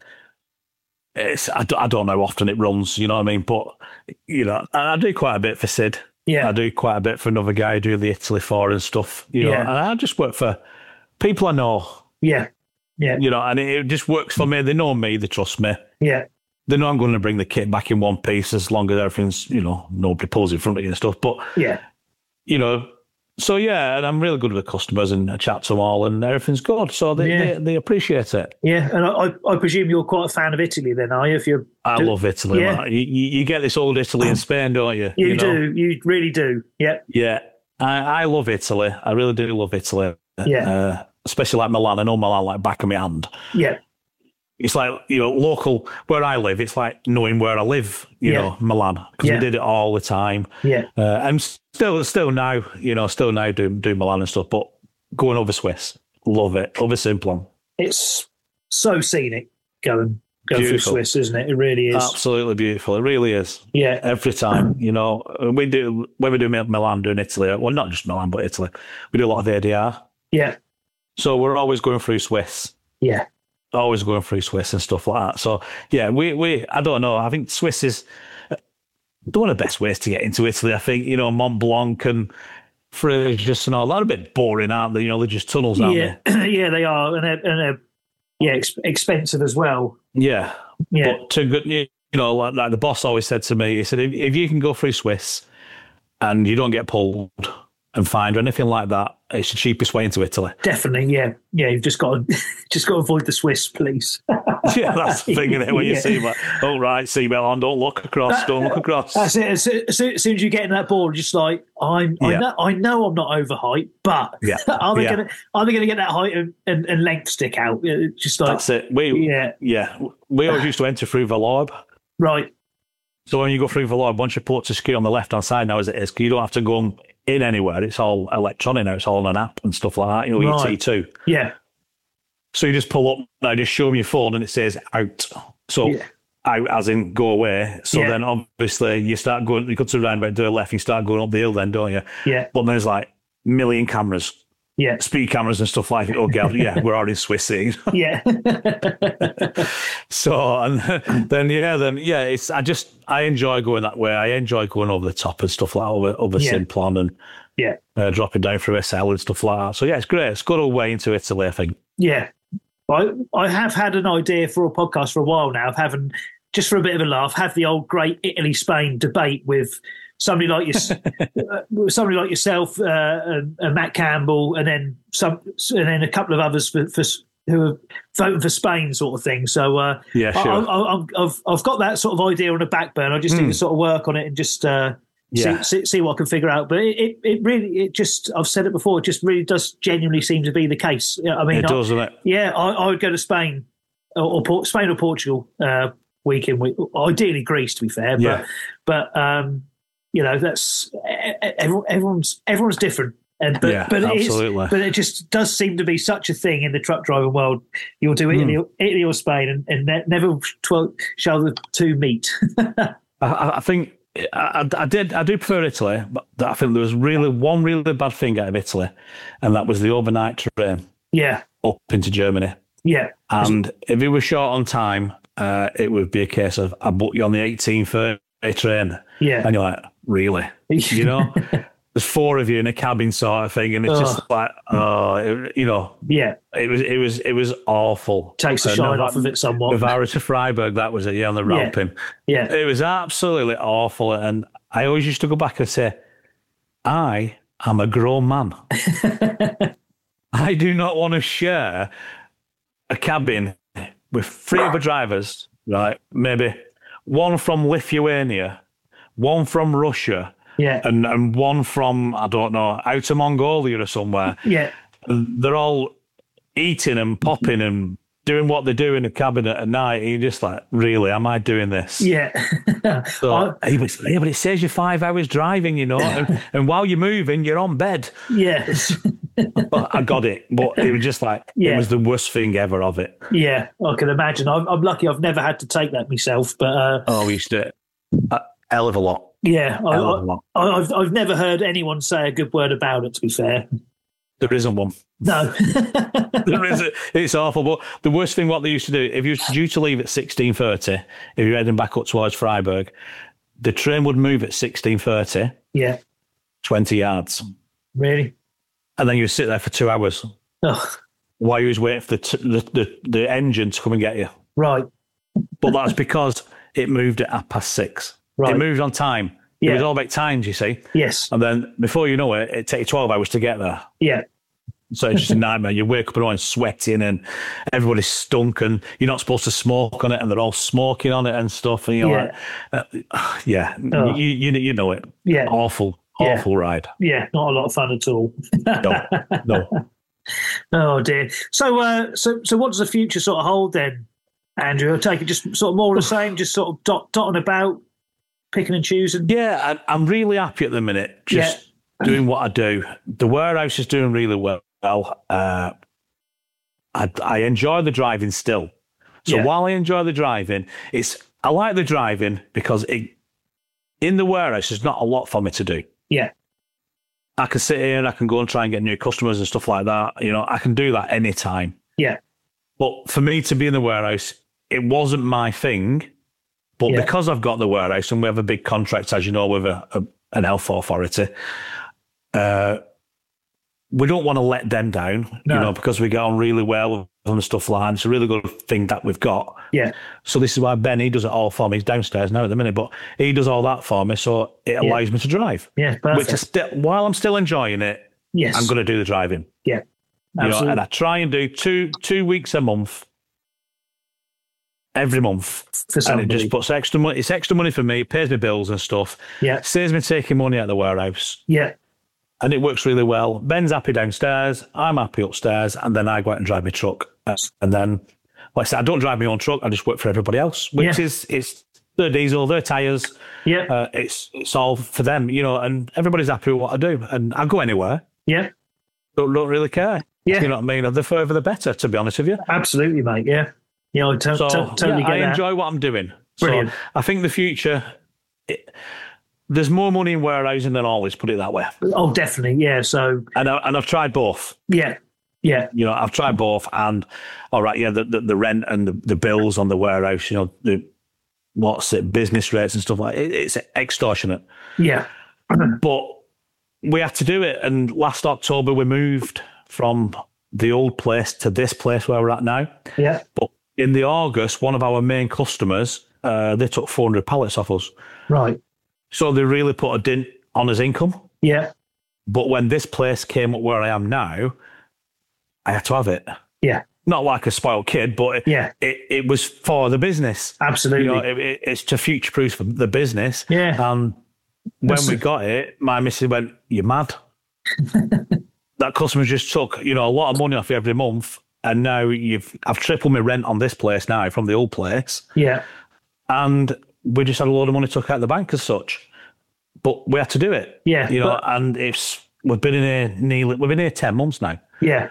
B: it's I, I don't know how often it runs, you know what I mean? But, you know, I, I do quite a bit for Sid.
A: Yeah.
B: I do quite a bit for another guy who do the Italy for and stuff. You know,
A: yeah.
B: and I just work for people I know.
A: Yeah. Yeah.
B: You know, and it, it just works for me. They know me, they trust me.
A: Yeah.
B: They know I'm going to bring the kit back in one piece as long as everything's, you know, nobody pulls in front of you and stuff. But,
A: yeah.
B: you know, so yeah, and I'm really good with the customers and I chat to them all and everything's good. So they, yeah. they, they appreciate it.
A: Yeah, and I, I presume you're quite a fan of Italy then, are you? If you're,
B: I
A: do,
B: love Italy.
A: Yeah.
B: You, you get this old Italy in Spain, don't you?
A: You,
B: you know?
A: do. You really do. Yeah.
B: Yeah. I, I love Italy. I really do love Italy.
A: Yeah.
B: Uh, especially like Milan. I know Milan like back of my hand.
A: Yeah.
B: It's like, you know, local, where I live, it's like knowing where I live, you yeah. know, Milan, because
A: yeah.
B: we did it all the time.
A: Yeah.
B: Uh, and still, still now, you know, still now do, do Milan and stuff, but going over Swiss, love it. Over Simplon.
A: It's so scenic going, going through Swiss, isn't it? It really is.
B: Absolutely beautiful. It really is.
A: Yeah.
B: Every time, you know, we do, when we do Milan, doing Italy, well, not just Milan, but Italy, we do a lot of A D R.
A: Yeah. So
B: we're always going through Swiss.
A: Yeah.
B: Always going through Swiss and stuff like that. So, yeah, we, we I don't know. I think Swiss is one of the best ways to get into Italy. I think, you know, Mont Blanc and Frejus and all that are a bit boring, aren't they? You know, they're just tunnels, aren't
A: yeah.
B: they?
A: yeah, they are. And they're, and they're yeah, ex- expensive as well.
B: Yeah.
A: Yeah.
B: But to good, you know, like, like the boss always said to me, he said, if, if you can go through Swiss and you don't get pulled and fined or anything like that, it's the cheapest way into Italy.
A: Definitely, yeah, yeah. You've just got to just got to avoid the Swiss, please.
B: Yeah, that's the thing, isn't it? When you
A: Yeah.
B: see like, oh right, seatbelt on, don't look across, don't look across.
A: That's it. As, as, as soon as you get in that board, just like I'm, I
B: Yeah.
A: know, I know I'm not over height, but
B: Yeah.
A: are they
B: Yeah.
A: gonna, are they going to get that height and, and, and length stick out? Yeah, just like
B: That's it. We
A: yeah,
B: yeah, we always used to enter through Valob.
A: right,
B: So when you go through Valob, once you pull up to ski on the left hand side now as it is, 'cause you don't have to go in anywhere. It's all electronic now. It's all on an app and stuff like that. You know, your
A: Right.
B: T two.
A: yeah,
B: So you just pull up, now just show them your phone and it says out. So
A: Yeah.
B: out as in go away. So
A: Yeah.
B: then obviously you start going, you go to the roundabout, do a left, you start going up the hill then, don't you?
A: yeah,
B: But there's like a million cameras,
A: yeah,
B: speed cameras and stuff like that. Oh, God, yeah, we're already Swiss seeing.
A: yeah,
B: So, and then, yeah, then, yeah, it's, I just, I enjoy going that way. I enjoy going over the top and stuff like that, over, over
A: Yeah.
B: Simplon and
A: yeah,
B: uh, dropping down through S L and stuff like that. So, yeah, it's great. It's got a way into Italy, I think.
A: yeah. I I have had an idea for a podcast for a while now of having, just for a bit of a laugh, have the old great Italy Spain debate with somebody like you, uh, somebody like yourself, uh, and, and Matt Campbell, and then some, and then a couple of others for, for who are voting for Spain, sort of thing. So uh,
B: Yeah, sure.
A: I, I, I, I've I've got that sort of idea on the back burner. I just need to sort of work on it and just uh,
B: Yeah.
A: see, see see what I can figure out. But it, it, it really, it just, I've said it before, it just really does genuinely seem to be the case. Yeah, I mean,
B: It
A: I-
B: does, doesn't it?
A: yeah, I, I would go to Spain or, or Port, Spain or Portugal uh, week in week. Ideally Greece, to be fair. But,
B: Yeah.
A: but um, you know, that's everyone, everyone's everyone's different. And but
B: Yeah,
A: but it is,
B: absolutely.
A: but it just does seem to be such a thing in the truck driving world. You'll do Italy,
B: Hmm.
A: Italy or Spain, and, and ne- never tw- shall the two meet.
B: I, I think I, I did. I do prefer Italy, but I think there was really one really bad thing out of Italy, and that was the overnight train
A: yeah,
B: up into Germany.
A: yeah,
B: And if it was short on time, uh, it would be a case of I booked you on the eighteen thirty train,
A: yeah,
B: and you're like, really? You know, there's four of you in a cabin sort of thing, and it's just
A: Ugh.
B: like, oh, it, you know,
A: yeah.
B: it was it was it was awful.
A: Takes the
B: Uh,
A: shine
B: Nava-
A: off of it somewhat.
B: Navara to Freiburg, that was it. Yeah, on the
A: Yeah.
B: ramping.
A: Yeah,
B: It was absolutely awful. And I always used to go back and say, I am a grown man. I do not want to share a cabin with three other drivers, right? Maybe one from Lithuania, one from Russia,
A: yeah,
B: and, and one from, I don't know, out of Mongolia or somewhere.
A: yeah,
B: And they're all eating and popping and doing what they do in the cabinet at night. And you're just like, really, am I doing this?
A: yeah.
B: So,
A: I-
B: yeah, but, yeah, but it saves you five hours driving, you know, and, and while you're moving, you're on bed.
A: yeah,
B: But I got it, but it was just like,
A: Yeah.
B: it was the worst thing ever of it.
A: yeah. I can imagine. I'm, I'm lucky. I've never had to take that myself, but uh,
B: Oh, we used to, a hell of a lot.
A: yeah, I,
B: Hell of a lot.
A: I, I've I've never heard anyone say a good word about it. To be fair,
B: There isn't one.
A: no.
B: There isn't. It's awful. But the worst thing, what they used to do, if you were due to leave at sixteen thirty, if you're heading back up towards Freiburg, the train would move at sixteen thirty,
A: Yeah,
B: twenty yards.
A: really.
B: And then you would sit there for two hours
A: Ugh,
B: while you was waiting for the, t- the, the, the engine to come and get you.
A: right.
B: But that's because it moved at half past six.
A: Right.
B: It moved on time. It
A: Yeah.
B: was all about times, you see.
A: Yes.
B: And then before you know it, it takes twelve hours to get there.
A: Yeah.
B: So it's just a nightmare. You wake up in the morning sweating and everybody's stunk and you're not supposed to smoke on it and they're all smoking on it and stuff. And you're
A: Yeah.
B: like, uh, yeah,
A: Oh.
B: you, you, you know it.
A: Yeah.
B: Awful,
A: Yeah.
B: awful ride.
A: Yeah. Not a lot of fun at all.
B: No, no.
A: Oh dear. So, uh, so, so, what does the future sort of hold then, Andrew? I take it just sort of more of the same, just sort of dot, dotting about, picking and choosing.
B: Yeah, I, I'm really happy at the minute, just doing what I do. The warehouse is doing really well. Uh, I, I enjoy the driving still. So
A: Yeah.
B: while I enjoy the driving, it's I like the driving because it, in the warehouse, there's not a lot for me to do.
A: Yeah.
B: I can sit here and I can go and try and get new customers and stuff like that. You know, I can do that anytime.
A: Yeah.
B: But for me to be in the warehouse, it wasn't my thing. But
A: Yeah.
B: because I've got the warehouse and we have a big contract, as you know, with a, a, an health authority, uh, we don't want to let them down,
A: No.
B: you know, because we get on really well with them and stuff like that. It's a really good thing that we've got.
A: Yeah.
B: So this is why Ben, he does it all for me. He's downstairs now at the minute, but he does all that for me. So it allows me to drive.
A: Yeah. Perfect.
B: Which is still, while I'm still enjoying it,
A: Yes.
B: I'm going to do the driving.
A: Yeah.
B: You know, and I try and do two two weeks a month, every month.
A: For somebody.
B: And it just puts extra money. It's extra money for me. It pays me bills and stuff.
A: Yeah.
B: Saves me taking money out of the warehouse.
A: Yeah.
B: And it works really well. Ben's happy downstairs. I'm happy upstairs. And then I go out and drive my truck. Uh, and then, like I said, I don't drive my own truck. I just work for everybody else, which
A: Yeah.
B: is it's their diesel, their tyres.
A: Yeah.
B: Uh, it's it's all for them, you know. And everybody's happy with what I do. And I go anywhere.
A: Yeah.
B: Don't don't really care.
A: Yeah.
B: You know what I mean? The further the better, to be honest with you.
A: Absolutely, mate. Yeah. Yeah, I to-
B: So
A: to- totally
B: yeah,
A: get
B: I
A: that.
B: enjoy what I'm doing.
A: Brilliant.
B: So I think the future, it, there's more money in warehousing than always, put it that way.
A: Oh, definitely. Yeah. So,
B: And, I, and I've tried both.
A: yeah. Yeah.
B: You know, I've tried both. And, all right, yeah, the, the, the rent and the, the bills on the warehouse, you know, the what's it, business rates and stuff like it, it's extortionate.
A: Yeah.
B: But we have to do it. And last October, we moved from the old place to this place where we're at now.
A: Yeah.
B: But in the August, one of our main customers, uh, they took four hundred pallets off us.
A: Right.
B: So they really put a dent on his income.
A: Yeah.
B: But when this place came up where I am now, I had to have it.
A: Yeah.
B: Not like a spoiled kid, but it,
A: Yeah.
B: it, it was for the business.
A: Absolutely.
B: You know, it, it, it's to future-proof for the business.
A: Yeah.
B: And when
A: That's
B: we
A: it.
B: got it, my missus went, "You're mad." That customer just took, you know, a lot of money off you every month, and now you've I've tripled my rent on this place now from the old place,
A: Yeah.
B: and we just had a load of money took out of the bank as such. But we had to do it.
A: Yeah,
B: You know,
A: but-
B: and it's we've been in here nearly we've been here ten months now.
A: Yeah.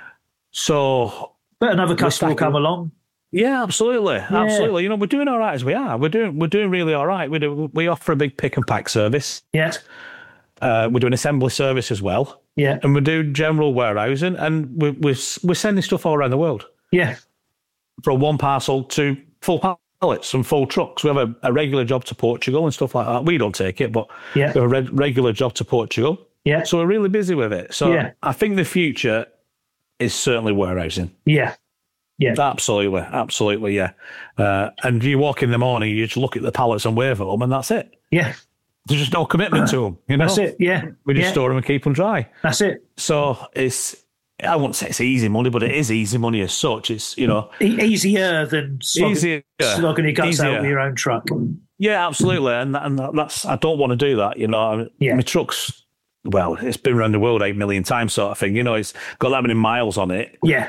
B: So
A: But another customer will
B: stacking-
A: come along.
B: yeah, absolutely, absolutely. You know, we're doing all right as we are. We're doing we're doing really all right. We do we offer a big pick and pack service.
A: Yeah.
B: Uh, we're doing assembly service as well,
A: Yeah.
B: and we do general warehousing, and we're we're, we're sending stuff all around the world
A: Yeah.
B: from one parcel to full pallets and full trucks. We have a, a regular job to Portugal and stuff like that. We don't take it, but
A: Yeah.
B: we have a reg- regular job to Portugal.
A: Yeah.
B: So we're really busy with it. So
A: Yeah.
B: I think the future is certainly warehousing.
A: Yeah. Yeah.
B: Absolutely, absolutely, yeah. Uh, and you walk in the morning, you just look at the pallets and wave at them, and that's it.
A: Yeah.
B: There's just no commitment to them. You know,
A: That's it. Yeah.
B: we just
A: yeah.
B: store them and keep them dry.
A: That's it.
B: So it's, I wouldn't say it's easy money, but it is easy money as such. It's, you know,
A: E- easier than slogging,
B: Easier.
A: slogging your guts out
B: Easier.
A: with your own truck.
B: yeah, absolutely. And and that's, I don't want to do that. You know,
A: Yeah.
B: my truck's, well, it's been around the world eight million times, sort of thing. You know, it's got that many miles on it.
A: Yeah.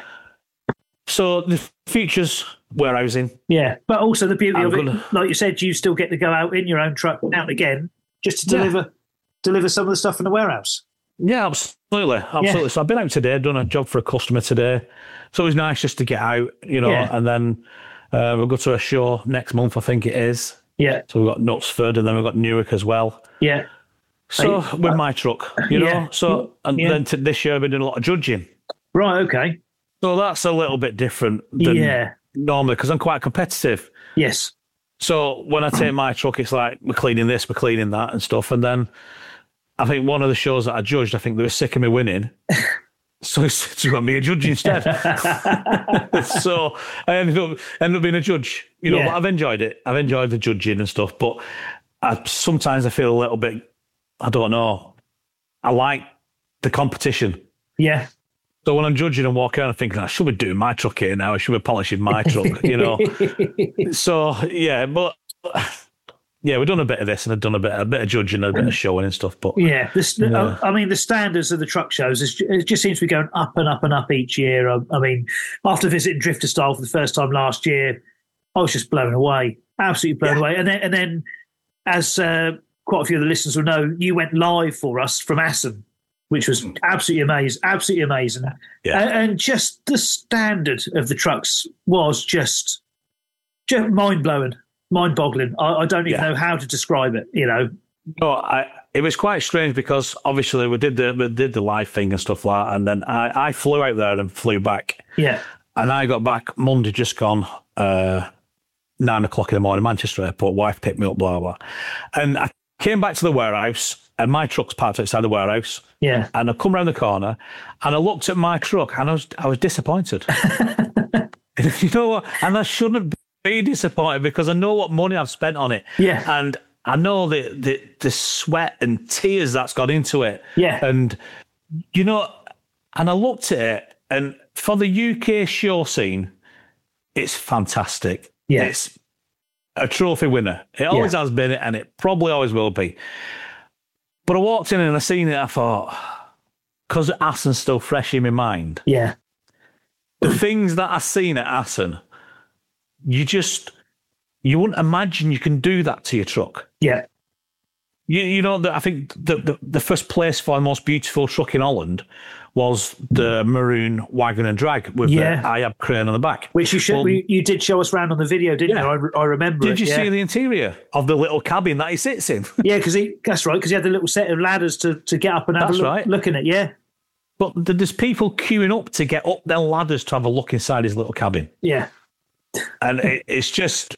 B: So the future's warehousing.
A: Yeah. But also the beauty
B: I'm
A: of it,
B: gonna-
A: like you said, you still get to go out in your own truck now and again just to
B: Yeah.
A: deliver deliver some of the stuff in the warehouse.
B: Yeah, absolutely, absolutely. So I've been out today, done a job for a customer today. So it was nice just to get out, you know,
A: Yeah.
B: and then uh, we'll go to a show next month, I think it is.
A: Yeah.
B: So we've got Knutsford and then we've got Newark as well.
A: Yeah.
B: So
A: Hey,
B: with my truck, you know.
A: yeah.
B: So and
A: Yeah.
B: then to this year I've been doing a lot of judging.
A: Right. Okay.
B: So that's a little bit different than
A: Yeah.
B: normally because I'm quite competitive.
A: Yes.
B: So when I take my truck, it's like we're cleaning this, we're cleaning that and stuff. And then I think one of the shows that I judged, I think they were sick of me winning. So it's got me a judge instead. So I ended up ended up being a judge. You know,
A: Yeah.
B: but I've enjoyed it. I've enjoyed the judging and stuff. But I, sometimes I feel a little bit, I don't know. I like the competition.
A: Yeah.
B: So when I'm judging and walking around, I'm thinking, I should be doing my truck here now. I should be polishing my truck, you know. So yeah, but yeah, we've done a bit of this and I've done a bit, a bit of judging, a bit of showing and stuff. But
A: Yeah, this,
B: Yeah.
A: I mean, the standards of the truck shows, is- it just seems to be going up and up and up each year. I, I mean, after visiting Drifter Style for the first time last year, I was just blown away, absolutely blown
B: Yeah.
A: away. And then, and then, as uh, quite a few of the listeners will know, you went live for us from Assen, which was absolutely amazing, absolutely amazing.
B: Yeah.
A: And, and just the standard of the trucks was just, just mind blowing. Mind boggling. I, I don't even
B: Yeah.
A: know how to describe it, you know.
B: no, I, it was quite strange because obviously we did the we did the live thing and stuff like that, and then I, I flew out there and flew back,
A: Yeah.
B: and I got back Monday just gone. Uh, Nine o'clock in the morning, Manchester Airport. Wife picked me up, blah blah, and I came back to the warehouse, and my truck's parked outside the warehouse.
A: Yeah.
B: And I come around the corner, and I looked at my truck, and I was I was disappointed. You know what? And I shouldn't be disappointed because I know what money I've spent on it.
A: Yeah.
B: And I know the the, the sweat and tears that's gone into it.
A: Yeah.
B: And you know, And I looked at it, and for the U K show scene, it's fantastic.
A: Yeah.
B: It's a trophy winner. It always yeah. has been, and it probably always will be. But I walked in and I seen it, I thought, because Assen's still fresh in my mind.
A: Yeah.
B: The things that I seen at Assen, you just, you wouldn't imagine you can do that to your truck.
A: Yeah.
B: You, you know, the, I think the, the, the first place for the most beautiful truck in Holland was the maroon wagon and drag with yeah. the I A B crane on the back.
A: Which you should, well, you did show us around on the video, didn't yeah. you? I, I remember
B: Did
A: it,
B: you
A: yeah.
B: see the interior of the little cabin that he sits in?
A: Yeah, because he that's right, because he had the little set of ladders to, to get up and have
B: that's
A: a look,
B: right.
A: look in it, yeah.
B: But there's people queuing up to get up their ladders to have a look inside his little cabin.
A: Yeah.
B: And it, it's just...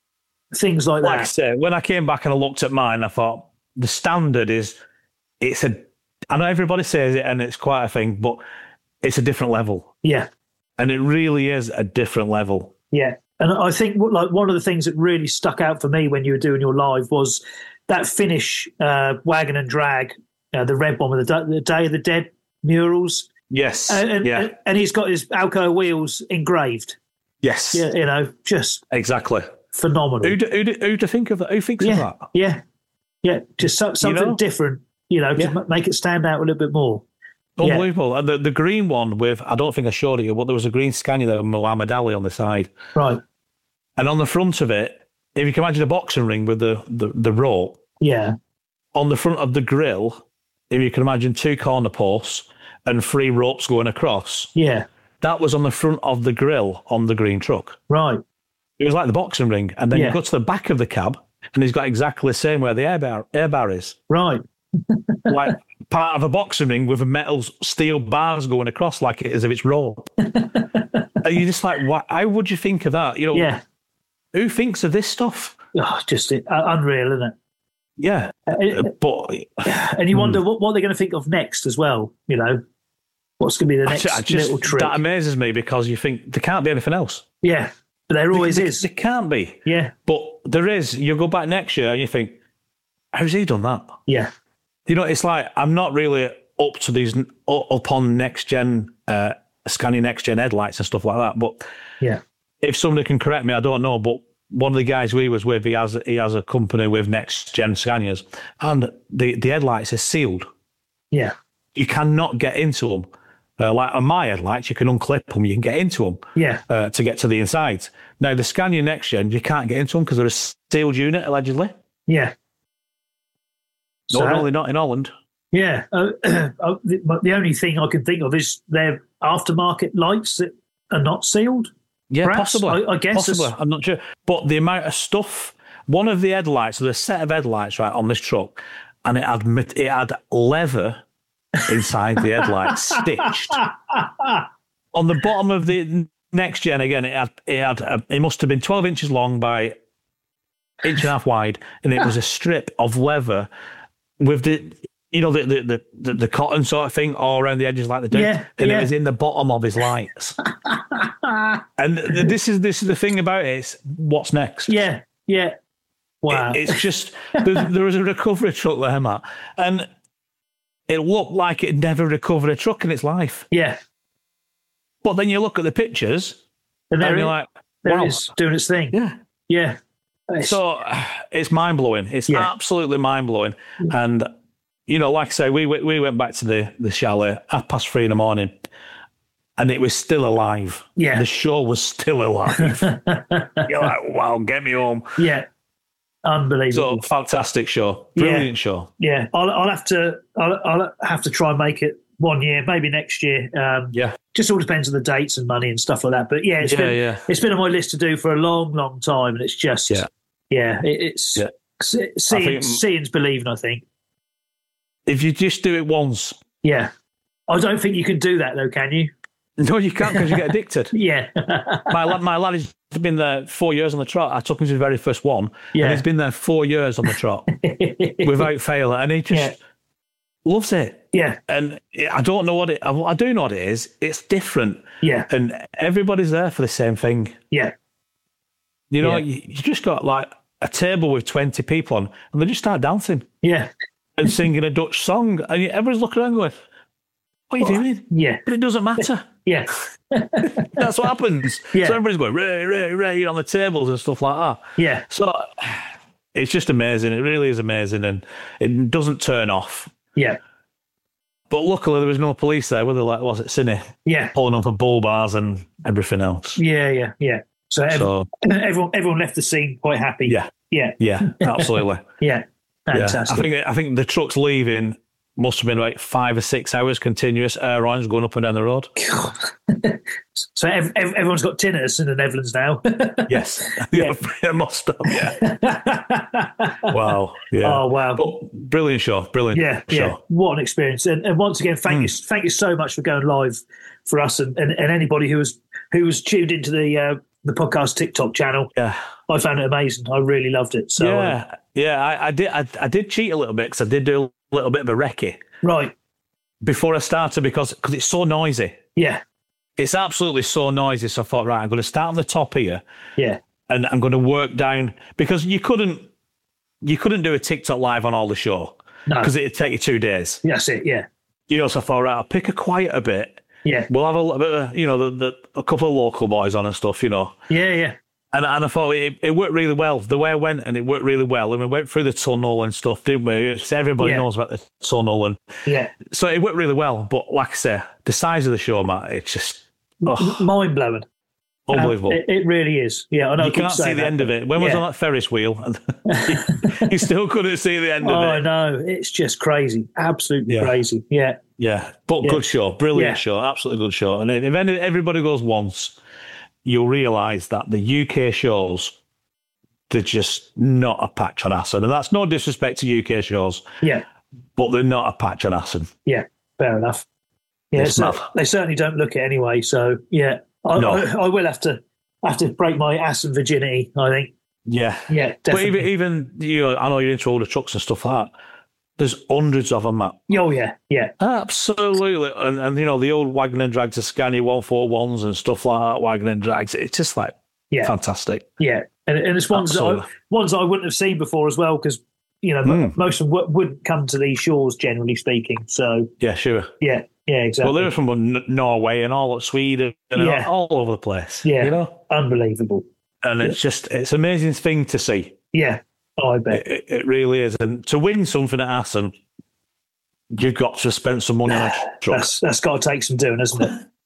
A: Things like,
B: like
A: that.
B: I say, when I came back and I looked at mine, I thought, the standard is, it's a... I know everybody says it and it's quite a thing, but it's a different level.
A: Yeah.
B: And it really is a different level.
A: Yeah. And I think like one of the things that really stuck out for me when you were doing your live was that finish uh, wagon and drag, uh, the red one with the, the Day of the Dead murals.
B: Yes.
A: And, and,
B: yeah.
A: and he's got his Alco wheels engraved.
B: Yes.
A: Yeah, you know, just
B: exactly
A: phenomenal.
B: Who do, who do, who do think of that? Who thinks
A: yeah.
B: of that?
A: Yeah. Yeah. Just so, something you know? different, you know, yeah. to make it stand out a little bit more.
B: Unbelievable. Yeah. And the, the green one with, I don't think I showed you, but there was a green Scania there with Muhammad Ali on the side.
A: Right.
B: And on the front of it, if you can imagine a boxing ring with the, the, the rope.
A: Yeah.
B: On the front of the grill, if you can imagine two corner posts and three ropes going across.
A: Yeah.
B: That was on the front of the grill on the green truck.
A: Right.
B: It was like the boxing ring. And then
A: yeah.
B: you go to the back of the cab and he's got exactly the same where the air bar, air bar is.
A: Right.
B: Like part of a boxing ring with a metal steel bars going across like it as if it's rope. And you're just like, what? How would you think of that? You know,
A: yeah.
B: Who thinks of this stuff?
A: Oh, just uh, unreal, isn't it?
B: Yeah. Uh, but
A: and you wonder what, what they're going to think of next as well, you know? What's going to be the next I just, little trick?
B: That amazes me because you think there can't be anything else.
A: Yeah. But there always
B: there,
A: is.
B: There can't be.
A: Yeah.
B: But there is. You go back next year and you think, how's he done that?
A: Yeah.
B: You know, it's like, I'm not really up to these, up on next gen, uh, Scania next gen headlights and stuff like that. But
A: yeah,
B: if somebody can correct me, I don't know. But one of the guys we was with, he has he has a company with next gen Scanias, and the, the headlights are sealed.
A: Yeah.
B: You cannot get into them. Uh, like on my headlights, you can unclip them, you can get into them
A: yeah.
B: uh, to get to the insides. Now, the Scania next gen, you can't get into them because they're a sealed unit, allegedly.
A: Yeah.
B: So, not only not in Holland.
A: Yeah. Uh, uh, the, the only thing I can think of is their aftermarket lights that are not sealed.
B: Yeah,
A: Perhaps,
B: possibly.
A: I, I guess.
B: Possibly. I'm not sure. But the amount of stuff, one of the headlights, there's a set of headlights, right, on this truck, and it had, it had leather inside the headlights, stitched. On the bottom of the next gen, again, it had, it had, a, it must have been twelve inches long by inch and a half wide, and it was a strip of leather with the, you know, the the, the, the cotton sort of thing all around the edges like the do,
A: yeah,
B: and
A: yeah.
B: it was in the bottom of his lights. And this is this is the thing about it, is what's next?
A: Yeah, yeah. Wow.
B: It, it's just, there was a recovery truck there, Matt, and it looked like it never recovered a truck in its life.
A: Yeah.
B: But then you look at the pictures,
A: and,
B: and
A: you're
B: it, like,
A: there
B: wow.
A: it's doing its thing.
B: Yeah.
A: Yeah.
B: It's, so it's mind-blowing. It's yeah. absolutely mind-blowing. And, you know, like I say, we we went back to the, the chalet half past three in the morning, and it was still alive.
A: Yeah.
B: The show was still alive. You're like, wow, get me home.
A: Yeah. Unbelievable.
B: So, fantastic show. Brilliant
A: yeah.
B: show.
A: Yeah. I'll, I'll have to I'll, I'll have to try and make it one year, maybe next year. Um,
B: yeah.
A: Just all depends on the dates and money and stuff like that. But yeah, it's
B: yeah,
A: been
B: yeah.
A: it's been on my list to do for a long, long time, and it's just
B: yeah,
A: yeah it, it's
B: yeah.
A: See, seeing, seeing's believing, I think.
B: If you just do it once.
A: Yeah. I don't think you can do that though, can you?
B: No, you can't, because you get addicted.
A: yeah.
B: my lad, my lad has been there four years on the trot. I took him to the very first one,
A: yeah.
B: and he's been there four years on the trot without fail, and he just yeah. loves it.
A: Yeah.
B: And I don't know what it. I do know what it is. It's different.
A: Yeah.
B: And everybody's there for the same thing.
A: Yeah.
B: You know,
A: yeah.
B: you, you just got like a table with twenty people on, and they just start dancing.
A: Yeah.
B: And singing a Dutch song, and everybody's looking around going, What are you doing?
A: Yeah.
B: But it doesn't matter.
A: Yeah.
B: That's what happens.
A: Yeah.
B: So everybody's going, Ray, Ray, Ray, on the tables and stuff like that.
A: Yeah.
B: So it's just amazing. It really is amazing. And it doesn't turn off.
A: Yeah.
B: But luckily there was no police there, were there? Like, was it Cine?
A: Yeah.
B: Pulling on for bull bars and everything else.
A: Yeah, yeah, yeah. So, ev-
B: So-
A: everyone everyone left the scene quite happy.
B: Yeah.
A: Yeah.
B: Yeah, absolutely.
A: Yeah.
B: Yeah.
A: Fantastic.
B: I think I think the truck's leaving must have been about five or six hours continuous air horns going up and down the road.
A: So ev- ev- everyone's got tinnitus in the Netherlands now.
B: Yes.
A: Yeah.
B: It must have, yeah. Wow. Yeah.
A: Oh, wow.
B: But brilliant show. Brilliant
A: Yeah,
B: show.
A: yeah. What an experience. And, and once again, thank you thank you so much for going live for us and, and, and anybody who was who was tuned into the uh, the podcast TikTok channel.
B: Yeah.
A: I found it amazing. I really loved it. So
B: Yeah.
A: uh,
B: Yeah. I, I did I, I did cheat a little bit because I did do a little bit of a recce
A: right.
B: before I started because because it's so noisy.
A: Yeah.
B: It's absolutely so noisy. So I thought, right, I'm going to start on the top here.
A: Yeah.
B: And I'm going to work down because you couldn't you couldn't do a TikTok live on all the show
A: No.
B: because it'd take you two days.
A: That's it. Yeah.
B: You know, so I thought, right, I'll pick a quieter bit.
A: Yeah.
B: We'll have a little bit of, you know, the, the, a couple of local boys on and stuff, you know.
A: Yeah. Yeah.
B: And, and I thought it, it worked really well. The way I went, and it worked really well. And we went through the tunnel and stuff, didn't we? It's, everybody
A: Yeah.
B: knows about the tunnel. And
A: Yeah.
B: so it worked really well. But like I say, the size of the show, Matt, it's just oh,
A: Mind blowing.
B: unbelievable.
A: It, it really is. Yeah. I know.
B: You can't see the end of it. When I was
A: Yeah.
B: on that Ferris wheel, you still couldn't see the end
A: Oh,
B: of
A: I
B: it.
A: know. It's just crazy. Absolutely
B: Yeah.
A: crazy. Yeah.
B: Yeah, but
A: Yeah.
B: good show. Brilliant
A: Yeah.
B: show. Absolutely good show. And if any, everybody goes once, you'll realise that the U K shows, they're just not a patch on Assen. And that's no disrespect to U K shows,
A: Yeah.
B: but they're not a patch on Assen.
A: Yeah. Fair enough. Yeah.
B: It's
A: So
B: not.
A: they certainly don't look it anyway. So yeah, I,
B: No.
A: I, I will have to have to break my ass and virginity. I think.
B: Yeah.
A: Yeah.
B: But
A: Definitely.
B: even, even, you know, I know you're into all the trucks and stuff like that. There's hundreds of them, Matt.
A: Oh yeah. Yeah.
B: Absolutely. And, and you know, the old wagon and drags, the Scania one forty-ones and stuff like that, wagon and drags. It's just like
A: Yeah.
B: fantastic.
A: Yeah. And, and it's ones that I,
B: Absolutely.
A: ones that I wouldn't have seen before as well because you know m
B: Mm.
A: most of them w- wouldn't come to these shores generally speaking. So
B: Yeah, sure.
A: yeah. Yeah. Exactly.
B: Well, they're from N- Norway and all Sweden and
A: Yeah.
B: all, all over the place.
A: Yeah.
B: You know?
A: Unbelievable.
B: And it's just, it's an amazing thing to see.
A: Yeah. Oh, I bet.
B: It, it really is. And to win something at Assen, you've got to spend some money on a truck.
A: That's that's got to take some doing, hasn't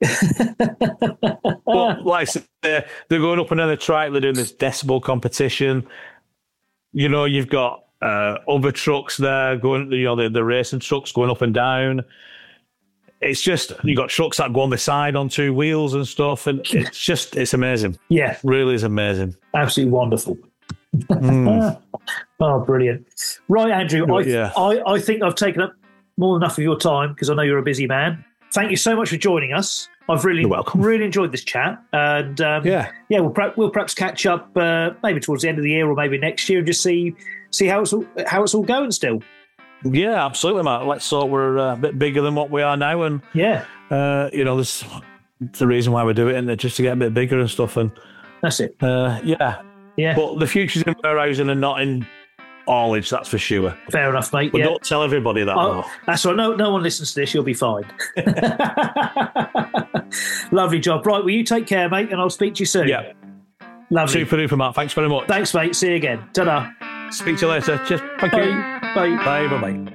A: it?
B: But like I said, they're, they're going up another track, they're doing this decibel competition. You know, you've got uh, other trucks there going, you know, the, the racing trucks going up and down. It's just, you've got trucks that go on the side on two wheels and stuff. And it's just, it's amazing.
A: Yeah.
B: Really is amazing.
A: Absolutely wonderful.
B: Mm.
A: Oh, brilliant. Right, Andrew, I,
B: Yeah.
A: I, I think I've taken up more than enough of your time because I know you're a busy man. Thank you so much for joining us. I've really,
B: You're welcome.
A: really enjoyed this chat. And um,
B: Yeah.
A: yeah, we'll, perhaps, we'll perhaps catch up uh, maybe towards the end of the year or maybe next year and just see see how it's all, how it's all going still.
B: Yeah, absolutely, Matt. Let's hope we're uh, a bit bigger than what we are now. And,
A: Yeah,
B: uh, you know, there's the reason why we do it, and just to get a bit bigger and stuff. And,
A: that's it.
B: uh, yeah.
A: Yeah,
B: But the future's in warehousing and not in haulage, that's for sure.
A: fair enough, mate.
B: But
A: yeah.
B: don't tell everybody that,
A: Oh,
B: though.
A: that's right. No, no one listens to this. You'll be fine. Lovely job. Right, well, you take care, mate, and I'll speak to you soon.
B: Yeah.
A: Lovely.
B: Super duper, Matt. Thanks very much.
A: Thanks, mate. See you again. Ta-da.
B: Speak to you later. Cheers. Thank you.
A: Bye. Bye.
B: Bye. Bye. Bye.